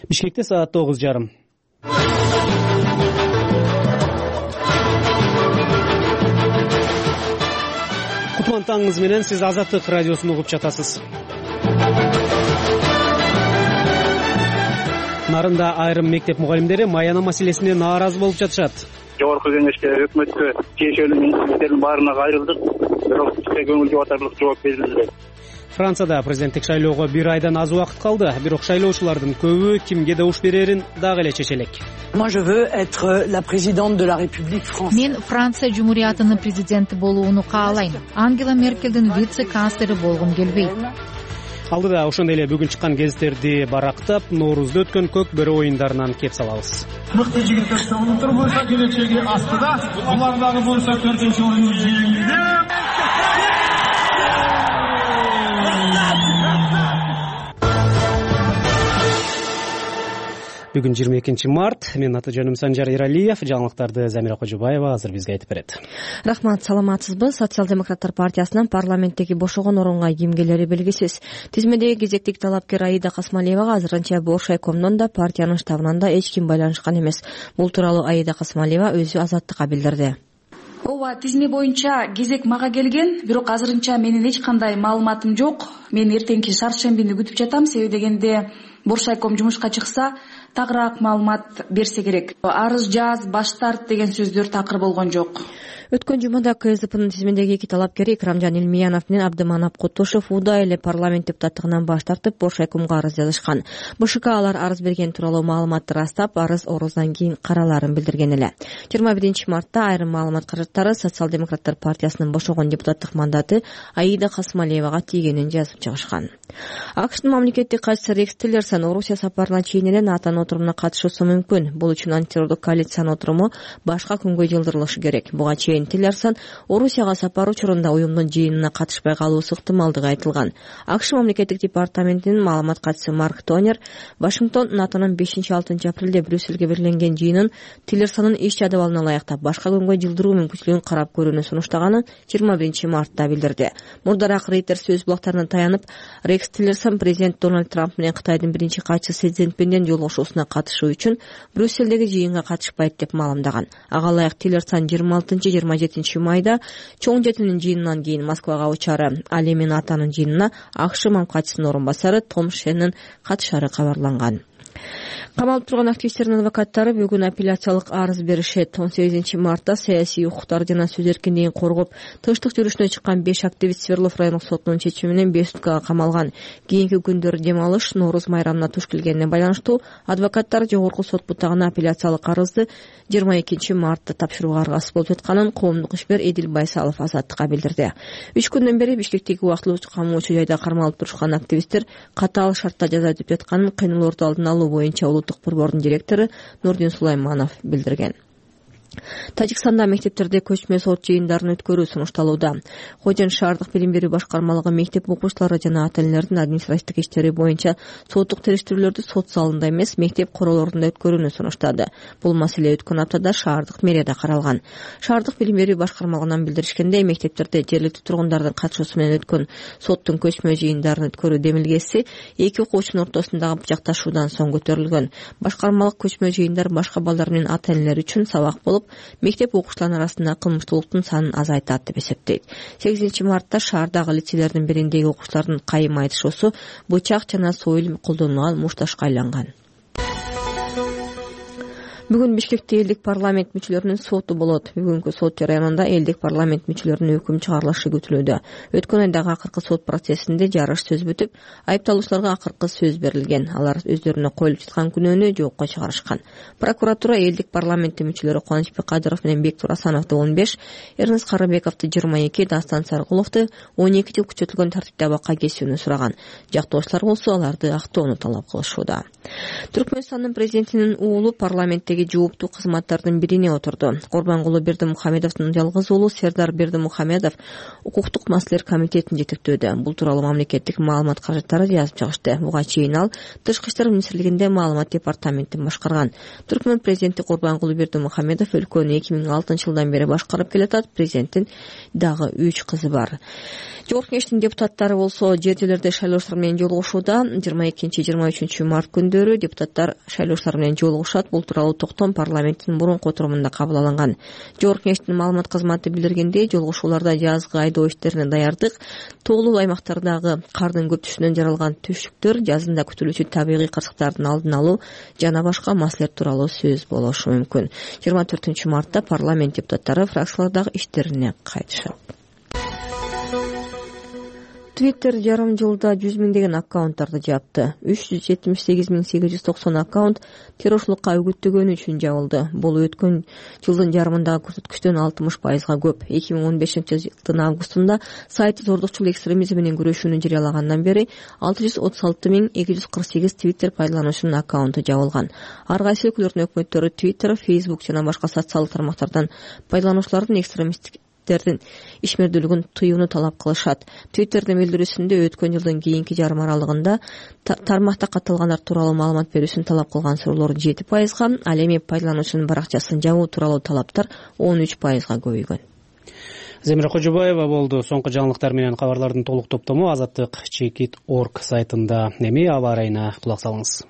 Бишкекте саат 9:30. Кутман таңыңыз менен сиз Азаттык радиосун угуп жатасыз. Нарында айрым мектеп мугалимдери маяна маселесине нааразы болуп жатышат. Жогорку кеңешке, өкмөткө тиешелүү министрликтердин баарына кайрылдык, бирок бизге көңүл жубатарлык жооп берилди. Францияда президенттик шайлоого 1 айдан аз убакыт калды, бирок шайлоочулардын көбү кимге добуш берерин дагы эле чече элек. Мен Франция Жумуриятынын президенти болууну каалайм. Ангела Меркелдин вице-канцлери болгум келбейт. Алдыда ошондой эле бүгүн чыккан гезиттерди барактап, Ноорузда өткөн көк бөрө оюндарынан кеп салабыз. Мыкты жигиттер улуттар болсо келечеги астыда, улар дагы болсо 4-оюн жеңди. Бүгүн 22 март. Мен аты жөнүм Санжар Иралиев. Жаңылыктарды Замира Кожубаева азыр бизге айтып берет. Рахмат, саламатсызбы? Социал-демократтар партиясынын парламенттеги бошогон орунга кимгелери белгисиз. Тизмедеги кезектик талапкер Аида Касмалиевага азырынча Боршайкомдон да партиянын штабынан да эч ким байланышкан эмес. Бул тууралуу Аида Касмалиева өзү Азаттыкка билдирди. Ооба, тизме боюнча кезек мага келген, бирок азырынча менин эч кандай маалыматым жок. Мен эртеңки шаршембини күтүп жатам, себеби дегенде Боршайком жумушка чыкса, тагыраак маалымат берсе керек. Арыз жаз, баш тарт деген сөздөр такыр болгон жок. Өткөн жумада КСДПнын тизмедеги эки талапкери Икрамжан Илмиянов менен Абдыманап Кутушев уда эле парламент депутаттыгынан баш тартып Боршайкомго арыз жазышкан. БШК алар арыз берген тууралуу маалыматты растап, арыз ороздан кийин караларын билдирген эле. 21 мартта айрым маалымат каражаттары Социал-демократтар партиясынын бошогон депутаттык мандаты Аида Касмалиевага тийгенин жазып чыгышкан. АКШтын мамлекеттик катчысы Рекс Тиллерсон Орусия сапарына чейин эле НАТОнун отурумуна катышуусу мүмкүн. Бул үчүн антитеррорлук коалициянын отуруму башка күнгө жылдырылышы керек. Буга чейин Тиллерсон Орусияга сапар учурунда уюмдун жыйынына катышпай калуусу ыктымалдыгы айтылган. АКШ мамлекеттик департаментинин маалымат катчысы Марк Тонер Вашингтон НАТОнун 5-6 апрелде Брюссельге белгиленген жыйынын Тиллерсонун иш жадыбалына ылайыктап башка күнгө жылдыруу мүмкүнчүлүгүн карап көрүүнү сунуштаганын 21 мартта билдирди. Мурдараак Reuters сөз булактарына таянып, Рекс Тиллерсон президент Дональд Трамп менен Кытайдын биринчи катчысы Си Цзиньпиндин жолугушуусуна катышуу үчүн Брюссельдеги жыйынга катышпайт деп маалымдаган. Ага ылайык Тиллерсон 26-27 майда чоң жетинин жыйынынан кийин Москвага учары, ал эми НАТОнун жыйынына АКШ мамкатчысынын орун басары Том Шеннон катышары кабарланган. Камалып турган активисттердин адвокаттары бүгүн апелляциялык арыз беришет. 18 мартта саясий укуктар жана сөз эркиндигин коргоп, тынчтык жүрүшүнө чыккан 5 активист Свердлов райондук сотунун чечими менен 5 суткага камалган. Кийинки күндөр дем алыш Норуз майрамына туш келгенине байланыштуу адвокаттар жогорку сот бутагына апелляциялык арызды 22 мартта тапшырууга аргасыз болуп жатканын коомдук ишмер Эдил Байсалов Азаттыкка билдирди. 3 күндөн бери Бишкектеги убактылуу камоочу жайда кармалып турушкан активисттер катаал шартта жаза өтүп жатканын кыйноолорду алдын алуу боюнча улуттук борбордун директору Нурдин Сулайманов билдирген. Тажикстанда мектептерде көчмө сот жыйындарын өткөрүү сунушталууда. Хожен шаардык билим берүү башкармалыгы мектеп окуучулары жана ата-энелердин административдик иштери боюнча соттук териштирүүлөрдү сот залында эмес, мектеп королорунда өткөрүүнү сунуштады. Бул маселе өткөн аптада шаардык мэрияда каралган. Шаардык билим берүү башкармалыгынан билдиришкендей, мектептерде жергиликтүү тургундардын катышуусу менен өткөн соттун көчмө жыйындарын өткөрүү демилгеси эки окуучунун ортосундагы бычакташуудан соң көтөрүлгөн. Башкармалык көчмө жыйындар башка балдар менен ата-энелер үчүн сабак болуп, мектеп окуучуларынын арасында кылмыштуулуктун санын азайтат деп эсептейт. 8 мартта шаардагы лицейлердин бириндеги окуучулардын кайым айтышуусу бычак жана сойыл колдонулган мушташка айланган. Бүгүн Бишкекте элдик парламент мүчөлөрүнүн соту болот. Бүгүнкү сот жараянында элдик парламент мүчөлөрүнүн өкүм чыгарылышы күтүлүүдө. Өткөн айдагы акыркы сот процессинде жарыш сөз бүтүп, айыпталуучуларга акыркы сөз берилген. Алар өздөрүнө коюлуп жаткан күнөөнү жокко чыгарышкан. Прокуратура элдик парламенттин мүчөлөрү Кубанычбек Кадыров менен Бектур Асановду 15, Эрнест Карыбековду 22, Дастан Саркуловду 12 жыл күчөтүлгөн тартипте абакка кесүүнү сураган. Жактоочулар болсо аларды актоону талап кылышууда. Түркмөнстандын президентинин уулу парламенттеги жөнүндөгү жооптуу кызматтардын бирине отурду. Курбангулы Бердимухамедовдун жалгыз уулу Сердар Бердимухамедов укуктук маселелер комитетин жетектөөдө. Бул тууралуу мамлекеттик маалымат каражаттары жазып чыгышты. Буга чейин ал Тышкы иштер министрлигинде маалымат департаментин башкарган. Түркмөн президенти Курбангулы Бердимухамедов өлкөнү 2006 жылдан бери башкарып келатат. Президенттин дагы 3 кызы бар. Жогорку кеңештин депутаттары болсо жер жерлерде шайлоочулар менен жолугушууда. 22-23 март күндөрү депутаттар шайлоочулар менен жолугушат. Бул тууралуу токтом парламенттин мурунку отурумунда кабыл алынган. Жогорку кеңештин маалымат кызматы билдиргендей, жолугушууларда жазгы айдоо иштерине даярдык, тоолуу аймактардагы кардын көп түшүүнөн жаралган түштүктөр, жазында күтүлүүчү табигый кырсыктардын алдын алуу жана башка маселелер тууралуу сөз болушу мүмкүн. 24 мартта парламент депутаттары фракциялардагы иштерине кайтышат. Twitter жарым жылда 100 миңдеген аккаунттарды жапты. 378.890 аккаунт террорлукка үгүттөгөнү үчүн жабылды. Бул өткөн жылдын жарымындагы көрсөткүчтөн 60%га көп. 2015 жылдын августунда сайт зордукчул экстремизм менен күрөшүүнү жарыялагандан бери 636.248 Twitter пайдалануучунун аккаунту жабылган. Ар кайсы өлкөлөрдүн өкмөттөрү Twitter, Facebook жана башка социалдык тармактардан пайдалануучулардын экстремисттик ишмердүүлүгүн тыюуну талап кылышат. Twitter'дин билдирүүсүндө өткөн жылдын кийинки жарым аралыгында тармакта катталгандар тууралуу маалымат берүүсүн талап кылган суроолор 7%га, ал эми пайдалануучунун баракчасын жабуу тууралуу талаптар 13%га көбөйгөн. Земира Кожобаева болду. Соңку жаңылыктар менен кабарлардын толук топтому azatlyk.org сайтында. Эми аба ырайына кулак салыңыз.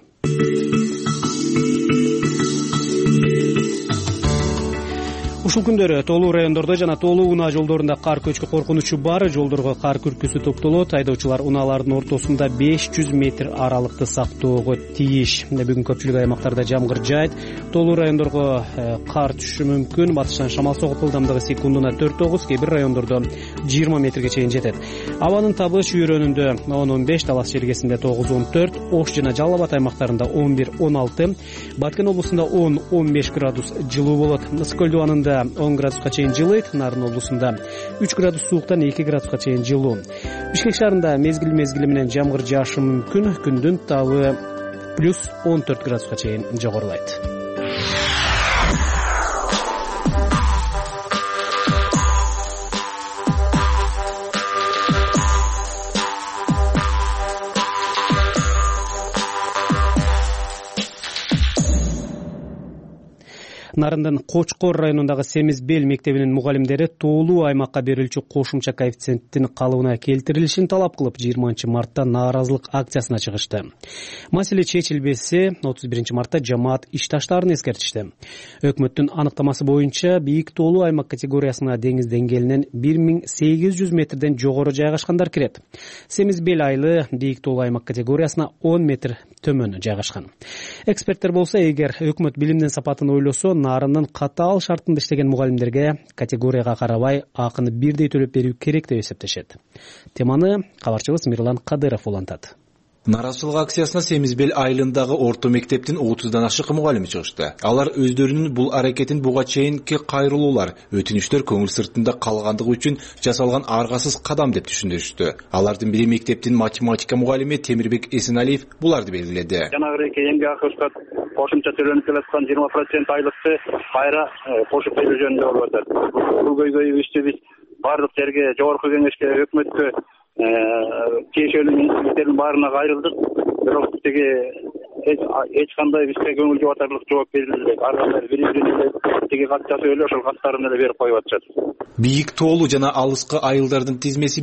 Ушул күндөрү тоолуу райондордо жана тоолуу унаа жолдорунда кар көчкү коркунучу бар. Жолдорго кар күркүсү топтолот. Айдоочулар унаалардын ортосунда 500 метр аралыкты сактоого тийиш. Бүгүн көпчүлүк аймактарда жамгыр жаайт. Тоолуу райондорго кар түшүшү мүмкүн. Батыштан шамал согуп ылдамдыгы секундуна 4-9, кээ бир райондордо 20 метрге чейин жетет. Абанын табы чүйрөнүндө 10-15, Талас жергесинде 9-14, Ош жана Жалал Абад аймактарында 11-16, Баткен облусунда 10-15 градус жылуу болот. Ысык көл дубанында 10 градуска чейин жылыйт. Нарын облусунда 3 градус сууктан 2 градуска чейин жылуу. Бишкек шаарында мезгил менен жамгыр жаашы мүмкүн. Күндүн табы плюс 14 градуска чейин жогорулайт. Нарындын Кочкор районундагы Семизбел мектебинин мугалимдери тоолуу аймакка берилчү кошумча коэффициенттин калыбына келтирилишин талап кылып 20 мартта нааразылык акциясына чыгышты. Маселе чечилбесе 31 мартта жамаат ишташтарын эскертишти. Өкмөттүн аныктамасы боюнча бийик тоолуу аймак категориясына деңиз деңгээлинен 1800 метрден жогору жайгашкандар кирет. Семизбел айылы бийик тоолуу аймак категориясына 10 метр төмөн жайгашкан. Эксперттер болсо, эгер өкмөт билимдин сапатын ойлосо, нарынын катаал шартында иштеген мугалимдерге категорияга карабай акыны бирдей төлөп берүү керек деп эсептешет. Теманы кабарчыбыз Мирлан Кадыров улантат. Нааразычылык акциясына Семизбел айылындагы орто мектептин 30дан ашык мугалими чыгышты. Алар өздөрүнүн бул аракетин буга чейинки кайрылуулар, өтүнүчтөр көңүл сыртында калгандыгы үчүн жасалган аргасыз кадам деп түшүндүрүштү. Алардын бири мектептин математика мугалими Темирбек Эсеналиев буларды белгиледи. Жанагы эмгек акы кошумча төлөнүп келаткан 20% айлыкты кайра кошуп берүү жөнүндө болуп атат. Бул көйгөйдү биз бардык жерге, жогорку кеңешке, өкмөткө, тиешелүү министрликтердин баарына кайрылдык. Бирок тиги эч кандай бизге көңүл жубатарлык жооп берилбейт. Ар кандай бир тиги кат жазып эле ошол каттарын эле берип коюп атышат. Бийик тоолуу жана алыскы айылдардын тизмеси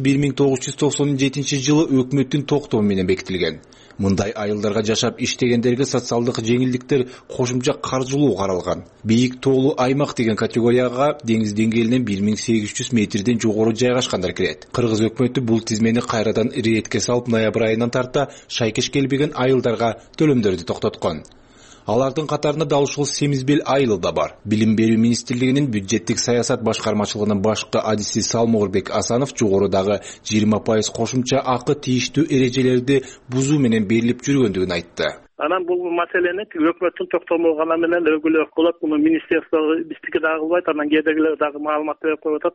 1997 жылы өкмөттүн токтому менен бекитилген. Мындай айылдарга жашап иштегендерге социалдык жеңилдиктер, кошумча каржылуу каралган. Бийик тоолуу аймак деген категорияга деңиз деңгээлинен 1800 метрден жогору жайгашкандар кирет. Кыргыз өкмөтү бул тизмени кайрадан иретке салып, ноябрь айынан тарта шайкеш келбеген айылдарга төлөмдөрдү токтоткон. Алардын катарында да ушул Семизбел айылы да бар. Билим берүү министрлигинин бюджеттик саясат башкармачылыгынын башкы адиси Салмогорбек Асанов жогорудагы 20% кошумча акы тийиштүү эрежелерди бузуу менен берилип жүргөндүгүн айтты. Анан бул маселени өкмөттүн токтому гана менен өгүлөк болот. Муну министрликте биздики дагы кылбайт, анан кээдегилер дагы маалымат берип коюп атат.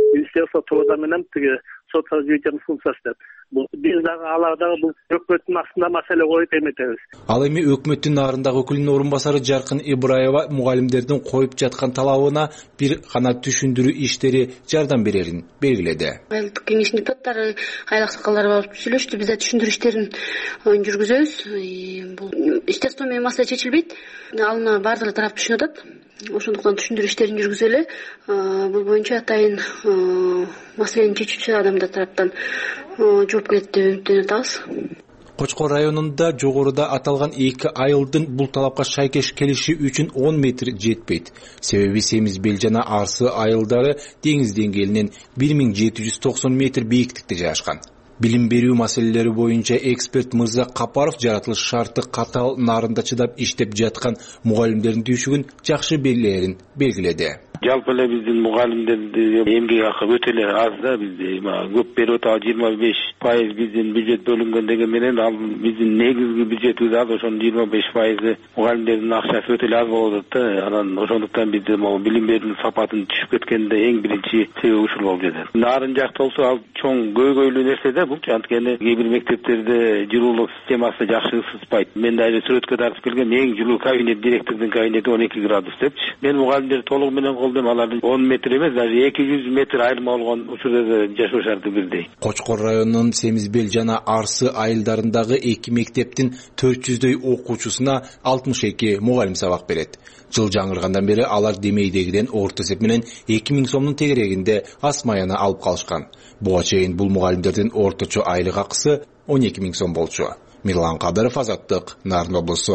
Министерство труда менен тиги социалдык развитиянын функциясы деп. Биз дагы алар дагы бул өкмөттүн астында маселе коюп эметебиз. Ал эми өкмөттүн нарындагы өкүлүнүн орун басары Жаркын Ибраева мугалимдердин коюп жаткан талабына бир гана түшүндүрүү иштери жардам берерин белгиледи. Айылдык кеңештин депутаттары, айыл аксакалдары болуп сүйлөштү. Биз түшүндүрүү иштерин жүргүзөбүз. Бул иштер менен маселе чечилбейт. Алына баардык тарап түшүнүп атат. Ошондуктан түшүндүрүү иштерин жүргүзөлү. Бул боюнча атайын маселени чечүүчү адамдар тараптан жооп келет деп үмүттөнүп атабыз. Кочкор районунда жогоруда аталган 2 айылдын бул талапка шайкеш келиши үчүн 10 метр жетпейт. Себеби Семизбел жана Арсы айылдары деңиз деңгээлинен 1790 метр бийиктикте жайгашкан. Билим берүү маселелери боюнча эксперт Мырза Капаров жаратылыш шарты катаал нарында чыдап иштеп жаткан мугалимдердин түйшүгүн жакшы белгилерин белгиледи. Жалпы эле биздин мугалимдердин эмгек акы өтө эле аз да, бизде көп берип атабыз. 25% биздин бюджет бөлүнгөн деген менен ал биздин негизги бюджетибиз аз, ошонун 25% мугалимдердин акчасы өтө эле аз болуп атат да. Анан ошондуктан бизде билим берүүнүн сапатын түшүп кеткенде эң биринчи себеп ушул болуп жатат. Нарын жакта болсо ал чоң көйгөйлүү нерсе да бул. Анткени кээ бир мектептерде жылуулук системасы жакшы ысытпайт. Мен дагы сүрөткө тартып келгем, эң жылуу кабинет, директордун кабинети 12 градус депчи. Мен мугалимдерди толугу менен колдойм, алардын 10 метр эмес, даже 200 метр айырма болгон учурда да жашоо шарты бирдей. Кочкор районунун Семизбел жана Арсы айылдарындагы 2 мектептин 400дөй окуучусуна 62 мугалим сабак берет. Жыл жаңыргандан бери алар демейдегиден орто эсеп менен 2000 сомдун тегерегинде асмаяны алып калышкан. Буга чейин бул мугалимдердин орточо айлык акысы 12 000 сом болчу. Мирлан Кадыров, Азаттык, Нарын облусу.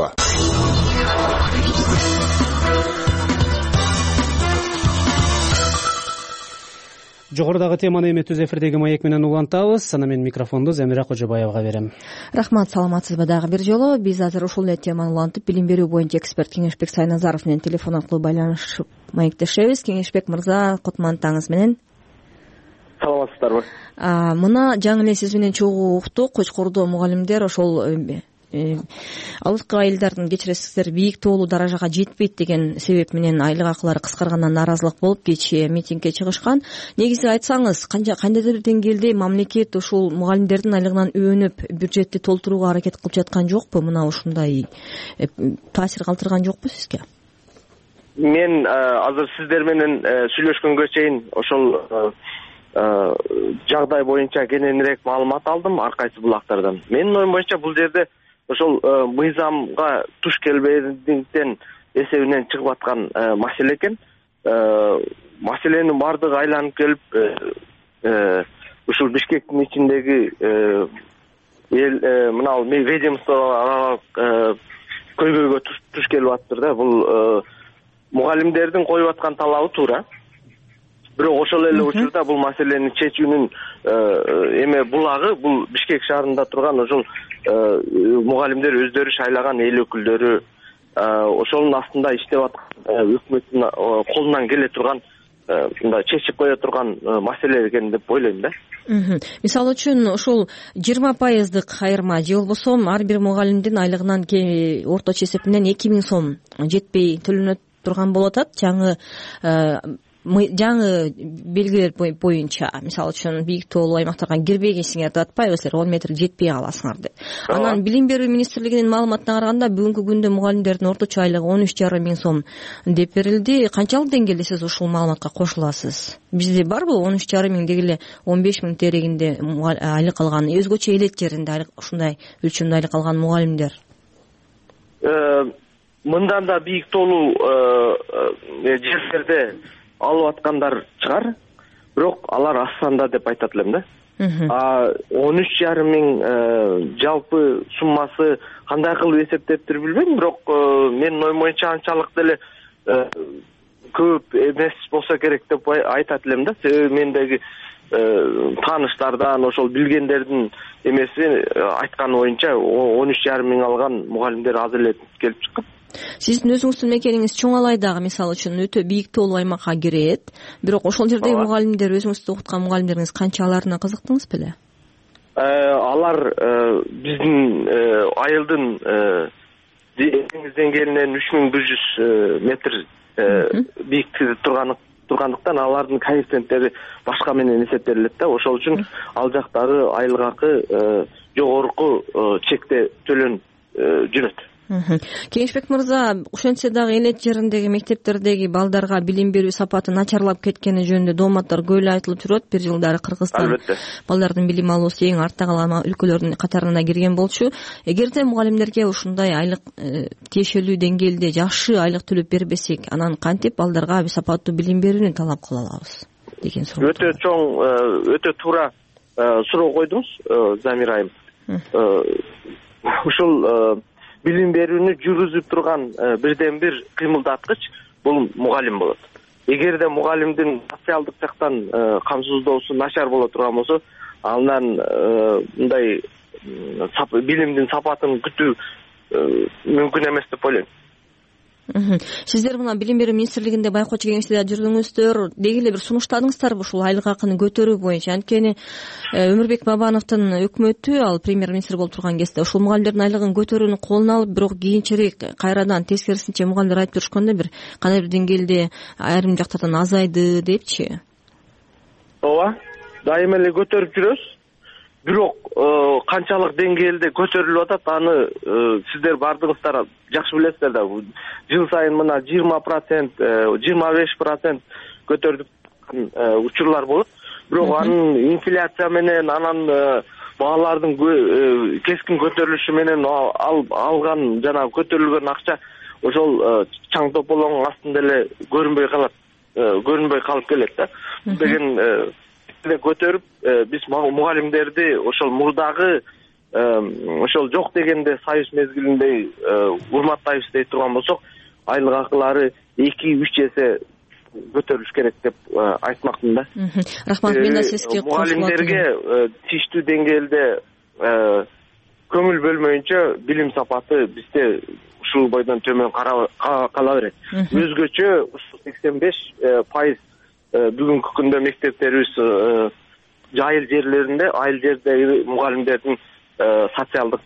Жогорудагы теманы эми түз эфирдеги маек менен улантабыз. Аны мен микрофонду Замира Кожобаевага берем. Рахмат, саламатсызбы дагы бир жолу. Биз азыр ушул эле теманы улантып, билим берүү боюнча эксперт Кеңешбек Сайназаров менен телефон аркылуу байланышып маектешебиз. Кеңешбек мырза, кутмандтаңыз менен. Саламатсыздарбы? Мына жаңы эле сиз менен чогуу уктук, Кочкордо мугалимдер ошол алыскы айылдардын кечиресиздер бийик тоолуу даражага жетпейт деген себеп менен айлык акылары кыскаргандан нааразылык болуп кечээ митингге чыгышкан. Негизи айтсаңыз, кандайдыр деңгээлде мамлекет ушул мугалимдердин айлыгынан өөнүп бюджетти толтурууга аракет кылып жаткан жокпу? Мына ушундай таасир калтырган жокпу сизге? Мен азыр сиздер менен сүйлөшкөнгө чейин ошол жагдай боюнча кененирээк маалымат алдым ар кайсы булактардан. Менин оюм боюнча бул жерде ошол мыйзамга туш келбегендиктен эсебинен чыгып аткан маселе экен. Маселенин бардыгы айланып келип ушул Бишкектин ичиндеги мына ведомство көйгөйгө туш келип атыптыр да. Бул мугалимдердин коюп аткан талабы туура. Бирок ошол эле учурда бул маселени чечүүнүн булагы бул Бишкек шаарында турган ошол мугалимдер өздөрү шайлаган эл өкүлдөрү ошонун астында иштеп аткан өкмөттүн колунан келе турган мындай чечип кое турган маселе экен деп ойлойм да. Мисалы үчүн ошол 20% айырма же болбосо ар бир мугалимдин айлыгынан орточо эсеп менен 2000 сом жетпей төлөнөт турган болуп атат. Жаңы белгилер боюнча, мисалы үчүн бийик тоолуу аймактарга кирбегенсиңер деп атпайбы силер, 10 метр жетпей каласыңар деп. Анан Билим берүү министрлигинин маалыматына караганда бүгүнкү күндө мугалимдердин орточо айлыгы 13,5 миң сом деп берилди. Канчалык деңгээлде сиз ушул маалыматка кошуласыз? Бизде барбы 13,5 миң деги эле 15 миң терегинде айлык алган, өзгөчө элет жеринде ушундай өлчөмдө айлык алган мугалимдер? Мындан да бийик тоолуу жерлерде алып аткандар чыгар, бирок алар аз санда деп айтат элем да. 13,5 миң жалпы суммасы кандай кылып эсептептир билбейм, бирок менин оюм боюнча анчалык деле көп эмес болсо керек деп айтат элем да. Себеби мендеги тааныштардан ошол билгендердин эмеси айтканы боюнча 13,5 миң алган мугалимдер аз эле келип чыккан. Сиздин өзүңүздүн мекениңиз Чоң Алайдагы мисалы үчүн өтө бийик тоолуу аймакка кирет, бирок ошол жердеги мугалимдер, өзүңүздү окуткан мугалимдериңиз канчаларына кызыктыңыз беле? Алар биздин айылдын деңиз деңгээлинен 3100 метр бийиктикте турганы тургандыктан алардын коэффициенттери башка менен эсептелет да. Ошол үчүн ал жактагы айлык акы жогорку чекте төлөнүп жүрөт. Кеңешбек мырза, ошентсе дагы элет жериндеги мектептердеги балдарга билим берүү сапаты начарлап кеткени жөнүндө дооматтар көп эле айтылып жүрөт. Бир жылдары Кыргызстан балдардын билим алуусу эң артта калган өлкөлөрдүн катарына кирген болчу. Эгерде мугалимдерге ушундай айлык тиешелүү деңгээлде жакшы айлык төлөп бербесек, анан кантип балдарга сапаттуу билим берүүнү талап кыла алабыз деген суроо. Өтө чоң, өтө туура суроо койдуңуз, Замира айым. Ушул билим берүүнү жүргүзүп турган бирден бир кыймылдаткыч бул мугалим болот. Эгерде мугалимдин социалдык жактан камсыздоосу начар боло турган болсо, андан мындай билимдин сапатын күтүү мүмкүн эмес деп ойлойм. Сиздер мына билим берүү министрлигинде байкоочу кеңеште жүрдүңүздөр, деги эле бир сунуштадыңыздарбы ушул айлык акыны көтөрүү боюнча? Анткени Өмүрбек Бабановдун өкмөтү, ал премьер-министр болуп турган кезде ушул мугалимдердин айлыгын көтөрүүнү колуна алып, бирок кийинчерээк кайрадан тескерисинче мугалимдер айтып турушканда бир кандайдыр деңгээлде айрым жактардан азайды депчи. Ооба, дайыма эле көтөрүп жүрөбүз. Бирок канчалык деңгээлде көтөрүлүп атат, аны сиздер бардыгыңыздар жакшы билесиздер да. Жыл сайын мына 20%, 25% көтөрүлүп учурлар болот. Бирок анын инфляция менен, анан баалардын кескин көтөрүлүшү менен алган жана көтөрүлгөн акча ошол чаң тополоңдун астында эле көрүнбөй калып келет да. Деген көтөрүп биз мугалимдерди ошол мурдагы ошол жок дегенде союз мезгилинде урматтайбыз дей турган болсок, айлык акылары 2-3 эсе көтөрүлүш керек деп айтмакмын да. Рахмат, мен да сизге мугалимдерге тийиштүү деңгээлде көңүл бөлмөйүнчө билим сапаты бизде ушул бойдон төмөн кала берет. Өзгөчө 85% бүгүнкү күндө мектептерибиз айыл жерлеринде, айыл жердеги мугалимдердин социалдык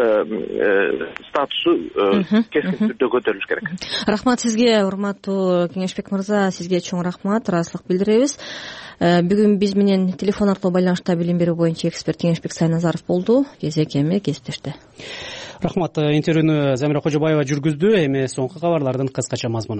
статусу кескин түрдө көтөрүлүш керек. Рахмат сизге, урматтуу Кеңешбек мырза, сизге чоң рахмат, ыраазычылык билдиребиз. Бүгүн биз менен телефон аркылуу байланышта билим берүү боюнча эксперт Кеңешбек Сайназаров болду. Кезек эми кесиптеште. Рахмат. Интервьюну Замира Кожобаева жүргүздү. Эми соңку кабарлардын кыскача мазмуну.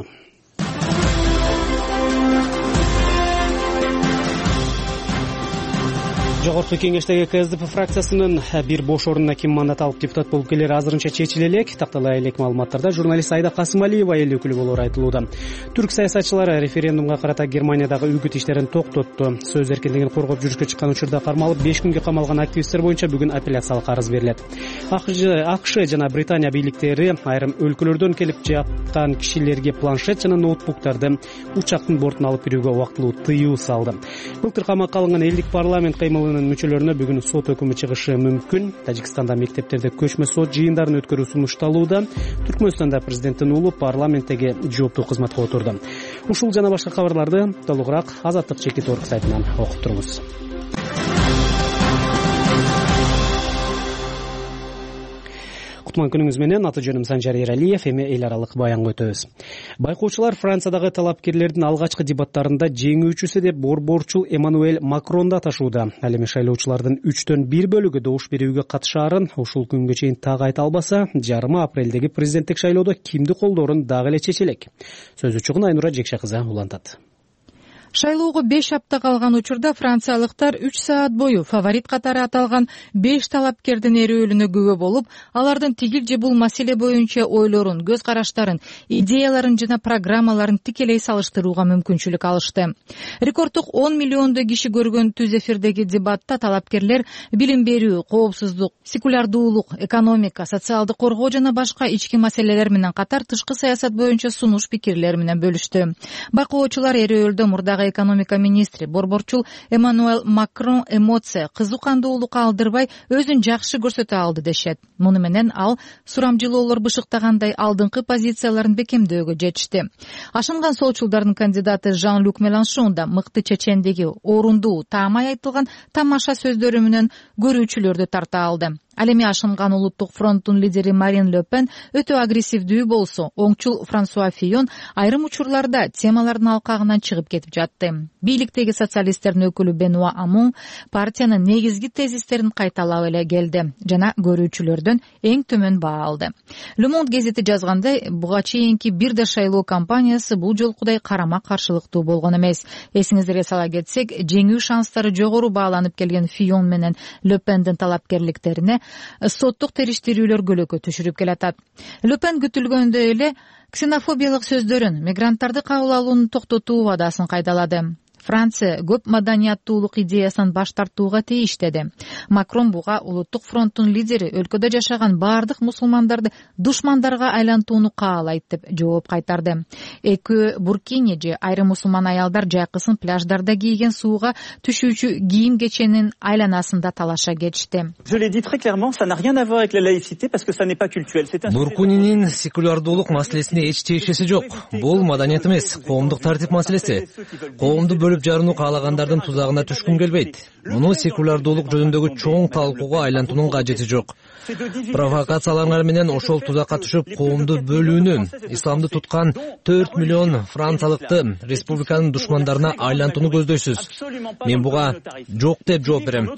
Жогорку кеңештеги КСДП фракциясынын бир бош ордуна ким мандат алып депутат болуп келери азырынча чечиле элек. Тактала элек маалыматтарда журналист Айда Касымалиева эл өкүлү болоору айтылууда. Түрк саясатчылары референдумга карата Германиядагы үгүт иштерин токтотту. Сөз эркиндигин коргоп жүрүшкө чыккан учурда кармалып 5 күнгө камалган активисттер боюнча бүгүн апелляциялык арыз берилет. АКШ жана Британия бийликтери айрым өлкөлөрдөн келип жаткан кишилерге планшет жана ноутбуктарды учактын бортуна алып кирүүгө убактылуу тыюу салды. Былтыр камакка алынган элдик парламент каймылынын мүчөлөрүнө бүгүн сот өкүмү чыгышы мүмкүн. Тажикстанда мектептерде көчмө сот жыйындарын өткөрүү сунушталууда. Түркмөнстанда президенттин уулу парламенттеги жооптуу кызматка отурду. Ушул жана башка кабарларды толугураак Азаттык чекит орг сайтынан окуп туруңуз. Кутман күнүңүз менен, аты жөнүм Санжар Эралиев. Эми эл аралык баянга өтөбүз. Байкоочулар Франциядагы талапкерлердин алгачкы дебаттарында жеңүүчүсү деп борборчул Эммануэль Макронду аташууда. Ал эми шайлоочулардын 3/4 бөлүгү добуш берүүгө катышаарын ушул күнгө чейин так айта албаса, жарымы апрелдеги президенттик шайлоодо кимди колдоорун дагы эле чечелек. Сөз учугун Айнура Жекше кызы улантат. Шайлоого 5 апта калган учурда франциялыктар 3 саат бою фаворит катары аталган 5 талапкердин эрөөлүнө күбө болуп, алардын тигил же бул маселе боюнча ойлорун, көз караштарын, идеяларын жана программаларын тикелей салыштырууга мүмкүнчүлүк алышты. Рекорддук 10 миллиондой киши көргөн түз эфирдеги дебатта талапкерлер билим берүү, коопсуздук, секулярдуулук, экономика, социалдык коргоо жана башка ички маселелер менен катар тышкы саясат боюнча сунуш пикирлер менен бөлүштү. Байкоочулар эрөөлдө мурдагы экономика министри борборчул Эммануэль Макрон эмоция, кызыкандуулукка алдырбай өзүн жакшы көрсөтө алды дешет. Муну менен ал сурамжылоолор бышыктагандай алдыңкы позицияларын бекемдөөгө жетишти. Ашынган солчулдардын кандидаты Жан-Люк Меланшон да мыкты чечендеги, орундуу, таамай айтылган тамаша сөздөрү менен көрүүчүлөрдү тарта алды. Ал эми ашынган улуттук фронттун лидери Марин Ле Пен өтө агрессивдүү болсо, оңчул Франсуа Фийон айрым учурларда темалардын алкагынан чыгып кетип жатты. Бийликтеги социалисттердин өкүлү Бенуа Амон партиянын негизги тезистерин кайталап эле келди жана көрүүчүлөрдөн эң төмөн баа алды. Le Monde гезити жазгандай, буга чейинки бир да шайлоо кампаниясы бул жолкудай карама-каршылыктуу болгон эмес. Эсиңиздерге сала кетсек, жеңүү шанстары жогору бааланып келген Фийон менен Ле Пендин талапкерликтерине соттук териштирүүлөр көлөкө түшүрүп келатат. Ле Пен күтүлгөндөй эле ксенофобиялык сөздөрүн, мигранттарды кабыл алууну токтотуу убадасын кайдалады. Франция көп маданияттуулук идеясынан баш тартууга тийиш деди. Макрон буга улуттук фронттун лидери өлкөдө жашаган баардык мусулмандарды душмандарга айлантууну каалайт деп жооп кайтарды. Экөө буркини айрым мусулман аялдар жайкысын пляждарда кийген сууга түшүүчү кийим кеченин айланасында талаша кетишти. Буркунинин секулярдуулук маселесине эч тиешеси жок. Бул маданият эмес, коомдук тартип маселеси. Коомду бөлүп жарууну каалагандардын тузагына түшкүм келбейт. Муну секулярдуулук жөнүндөгү чоң талкууга айлантуунун кажети жок. Провокациялар менен ошол тузакка түшүп, коомду бөлүүнү, исламды туткан 4 миллион франциялыкты республиканын душмандарына айлантууну көздөйсүз. Мен буга жок деп жооп берем.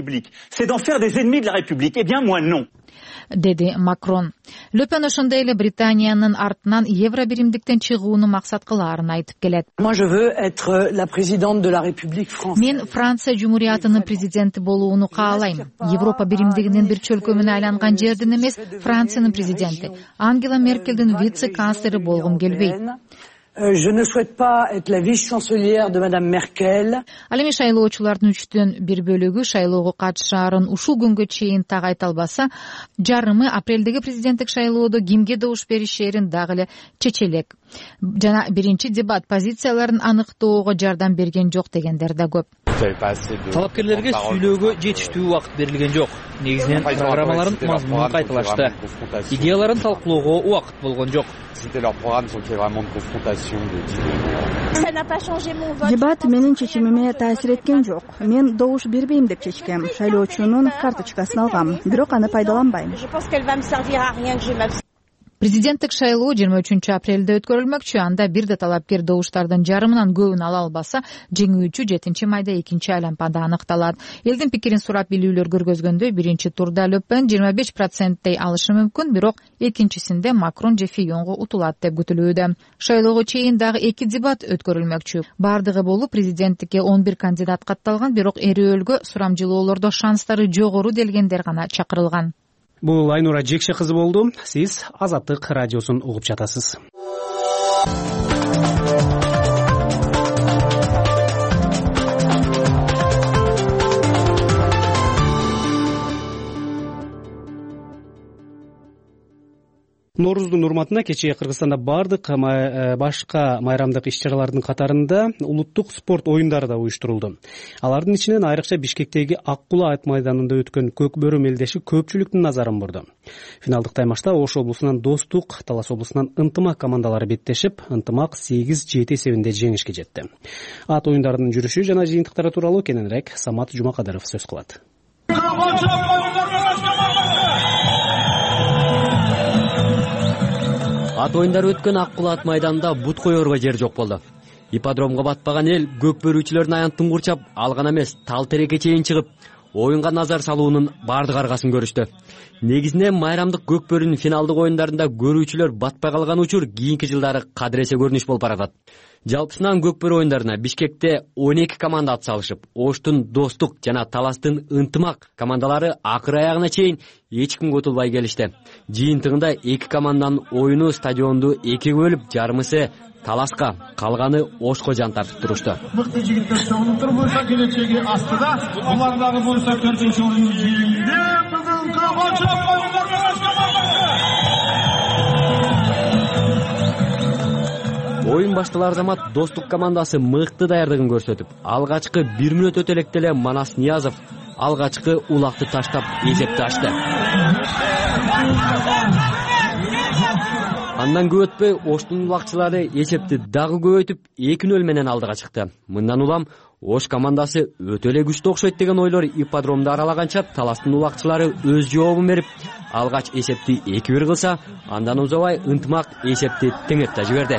Деди Макрон. Ле Пен ошондой эле Британиянын артынан евро биримдиктен чыгууну максат кылаарын айтып келет. Мен Франция Жумуриятынын президенти болууну каалайм. Европа биримдигинин бир чөлкөмүнө айланган жердин эмес, Франциянын президенти. Ангела Меркелдин вице-канцлери болгум келбейт. Je ne souhaite pas être la vice-chancelière de Madame Merkel. Ал эми шайлоочулардын 1/3 бөлүгү шайлоого катышаарын ушул күнгө чейин так айта албаса, жарымы апрелдеги президенттик шайлоодо кимге добуш беришерин дагы эле чечелек. Жана биринчи дебат позицияларын аныктоого жардам берген жок дегендер да көп. Талапкерлерге сүйлөөгө жетиштүү убакыт берилген жок. Негизинен программаларын мазмунун кайталашты. Идеяларын талкуулоого убакыт болгон жок. Дебат менин чечимиме таасир эткен жок. Мен добуш бербейм деп чечкем. Шайлоочунун карточкасын алгам, бирок аны пайдаланбайм. Президенттик шайлоо 23 апрелде өткөрүлмөкчү. Анда бир да талапкер добуштардын жарымынан көбүн ала албаса, жеңүүчү 7 майда экинчи айланмада аныкталат. Элдин пикирин сурап билүүлөр көргөзгөндөй, биринчи турда Ле Пен 25%дей алышы мүмкүн, бирок экинчисинде Макрон же Фийонго утулат деп күтүлүүдө. Шайлоого чейин дагы 2 дебат өткөрүлмөкчү. Бардыгы болуп президенттикке 11 кандидат катталган, бирок эрөөлгө сурамжылоолордо шанстары жогору делгендер гана чакырылган. Бул Айнура Жекше кызы болду. Сиз Азаттык радиосун угуп жатасыз. Норуздун урматына кечээ Кыргызстанда бардык башка майрамдык иш-чаралардын катарында улуттук спорт оюндары да уюштурулду. Алардын ичинен айрыкча Бишкектеги Ак Кула айт майданында өткөн Көкбөрү мелдеши көпчүлүктүн назарын бурду. Финалдык таймашта Ош облусунан Достук, Талас облусунан Ынтымак командалары беттешип, Ынтымак 8-7 эсебинде жеңишке жетти. Ат оюндарынын жүрүшү жана жыйынтыктары тууралуу кененирээк Самат Жумакадыров сөз кылат. Ат оюндары өткөн Ак Кула ат майданында бут коерго жер жок болду. Ипподромго батпаган эл көкбөрүүчүлөрдүн аянтын курчап, алган эмес, тал тереке чейин чыгып, оюнга назар салуунун бардык аргасын көрүштү. Негизинен майрамдык көкбөрүнүн финалдык оюндарында көрүүчүлөр батпай калган учур кийинки жылдары кадыресе көрүнүш болуп баратат. Жалпысынан көкбөрү оюндарына Бишкекте 12 команда ат салышып, Оштун Достук жана Таластын Ынтымак командалары акыр аягына чейин эч кимге утулбай келишти. Жыйынтыгында 2 команданын оюну стадионду 2-ге бөлүп, жарымысы Таласка, калганы Ошко жан тартып турушту. Мыкты жигиттер чогулуп болсо келечеги астыда, булар дагы болсо 4-орунду жийди. Бүгүнкү очоп оюндарга Оюн башталар замат Достук командасы мыкты даярдыгын көрсөтүп, алгачкы 1 мүнөт өтө элек деле Манас Ниязов алгачкы улакты таштап эсепти ачты. Андан көп өтпөй Оштун улакчылары эсепти дагы көбөйтүп 2-0 менен алдыга чыкты. Мындан улам Ош командасы өтө эле күчтүү окшойт деген ойлор ипподромду аралаганча таластын улакчылары өз жообун берип, алгач эсепти 2-1 кылса, андан узабай Ынтымак эсепти теңеп жиберди.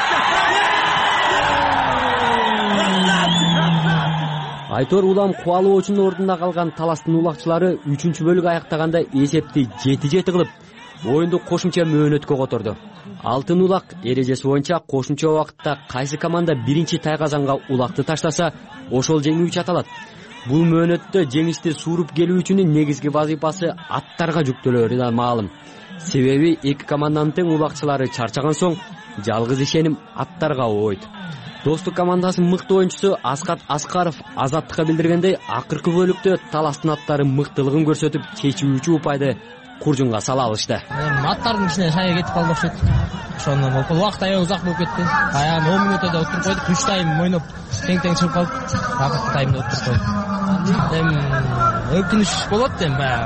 Айтор улам кубалоочунун ордунда калган таластын улакчылары 3-бөлүк аяктаганда эсепти 7-7 кылып, оюнду кошумча мөөнөткө которду. Алтын улак эрежеси боюнча кошумча убакытта кайсы команда биринчи тайгазанга улакты таштаса, ошол жеңүүчү аталат. Бул мөөнөттө жеңишти сууруп келүүчүнүн негизги вазифасы аттарга жүктөлөөрү да маалым. Себеби эки команданын тең улакчылары чарчаган соң, жалгыз ишеним аттарга ойт. Достук командасынын мыкты оюнчусу Аскат Аскаров Азаттыкка билдиргендей, акыркы бөлүктө таластын аттары мыктылыгын көрсөтүп, чечүүчү упайды куржунга сала алышты. Аттардын ичинен шая кетип калды окшойт. Ошондон убакыт аябай узак болуп кетти. Аягын 10 мүнөттө отуруп койдук. 3 тайм ойноп тең чыгып калдык. Акыркы таймда отуруп койдук. Өкүнүч болот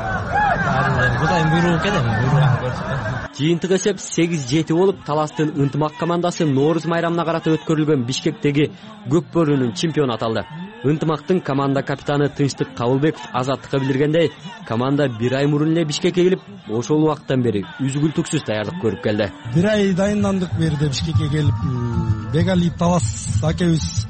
баягы. Кудайдын буйругу экен, буйругун көрсөтөт. Жыйынтык эсеп 8-7 болуп, таластын Ынтымак командасы Нооруз майрамына карата өткөрүлгөн Бишкектеги Көк бөрүнүн чемпиону аталды. Ынтымактын команда капитаны Тынчтык Кабылбеков Азаттыкка билдиргендей, команда 1 ай мурун эле Бишкекке келип, ошол убакыттан бери үзгүлтүксүз даярдык көрүп келди. 1 ай дайындандык берди Бишкекке келип. Бегали Талас акебиз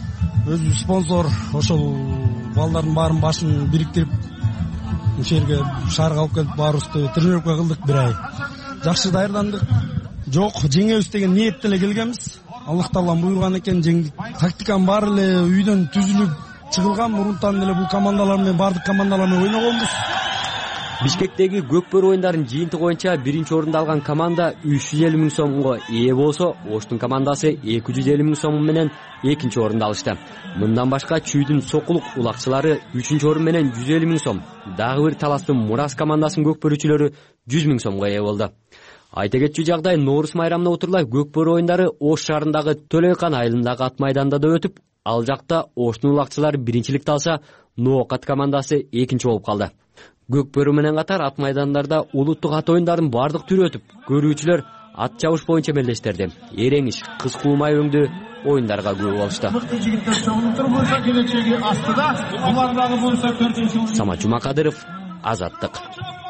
өзү спонсор, ошол балдардын баарын башын бириктирип, ушул жерге шаарга алып келип, баарыбызды тренировка кылдык 1 ай. Жакшы даярдандык. Жок, жеңебиз деген ниетте эле келгенбиз. Аллах Таалам буйруган экен, жеңдик. Тактиканын баары эле үйдөн түзүлүп чыгылган. Мурунтан эле бул командалар менен бардык командалар менен ойногонбуз. Бишкектеги Көк бөрү оюндарынын жыйынтыгы боюнча биринчи орунду алган команда 350 000 сомго ээ болсо, Оштун командасы 250 000 сом менен экинчи орунду алышты. Мындан башка Чүйдүн Сокулук улакчылары 3-чү орун менен 150 000 сом, дагы бир таластын Мурас командасынын көк бөрүчүлөрү 100 000 сомго ээ болду. Айта кетчү жагдай, Нооруз майрамына отурлай Көк бөрү оюндары Ош шаарындагы Төлөйкан айылындагы ат майданда да өтүп, ал жакта Оштун улакчылары биринчиликти алса, Ноокат командасы экинчи болуп калды. Көк бөрү менен катар ат майдандарда улуттук ат оюндарынын бардык түрү өтүп, көрүүчүлөр ат чабыш боюнча мелдештерди. Эреңиш, кыз куулмай өңдүү оюндарга күбө болушту. Самат Жумакадыров, Азаттык.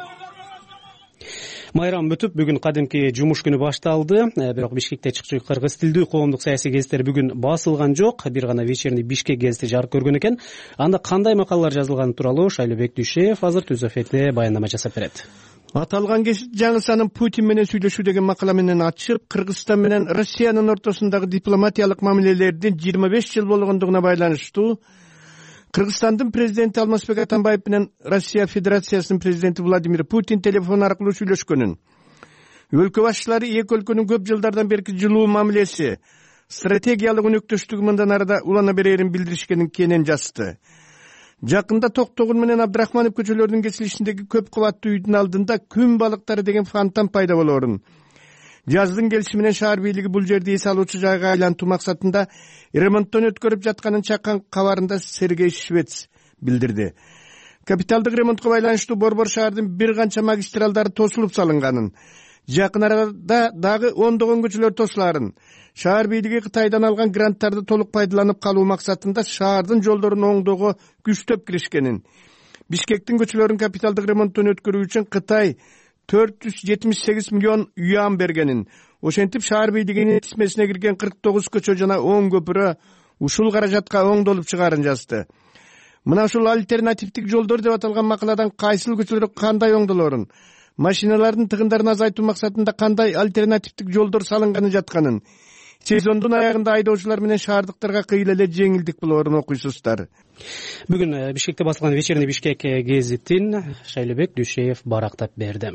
Майрам бүтүп, бүгүн кадимки жумуш күнү башталды. Бирок Бишкекте чыкчы кыргыз тилдүү коомдук саясий гезиттер бүгүн басылган жок. Бир гана вечерний Бишкек гезити жарык көргөн экен. Анда кандай макалалар жазылганы тууралуу Шайлообек Дүйшеев азыр түз эфирде баяндама жасап берет. Аталган гезит жаңы санын Путин менен сүйлөшүү деген макала менен ачып, Кыргызстан менен Россиянын ортосундагы дипломатиялык мамилелердин 25 жыл болгондугуна байланыштуу Кыргызстандын президенти Алмазбек Атамбаев менен Россия Федерациясынын президенти Владимир Путин телефон аркылуу сүйлөшкөнүн, өлкө башчылары эки өлкөнүн көп жылдардан берки жылуу мамилеси, стратегиялык өнөктөштүгү мындан арада улана берерин билдиришкенин кенен жазды. Жакында Токтогул менен Абдрахманов көчөлөрүнүн кесилишиндеги көп кабаттуу үйдүн алдында күн балыктары деген фонтан пайда болоорун, жаздын келиши менен шаар бийлиги бул жерди эс алуучу жайга айлантуу максатында ремонттон өткөрүп жатканын чаккан кабарында Сергей Швец билдирди. Капиталдык ремонтко байланыштуу Борбор шаардын бир канча магистралдары тосулуп салынганын, жакын арада дагы ондогон көчөлөр тосулаарын, шаар бийлиги Кытайдан алган гранттарды толук пайдаланып калуу максатында шаардын жолдорун оңдоого күчтөп киришкенин, Бишкектин көчөлөрүн капиталдык ремонттон өткөрүү үчүн Кытай 478 миллион юан бергенин, ошентип шаар бийлигинин тизмесине кирген 49 көчө жана 10 көпүрө ушул каражатка оңдолуп чыгаарын жазды. Мына ушул альтернативдик жолдор деп аталган макаладан кайсыл көчөлөр кандай оңдолоорун, машиналардын тыгындарын азайтуу максатында кандай альтернативдик жолдор салынганын жатканын, сезондун аягында айдоочулар менен шаардыктарга кыйла эле жеңилдик болоорун окуйсуздар. Бүгүн Бишкекте басылган вечерний Бишкек гезитин Шайлообек Дүйшеев барактап берди.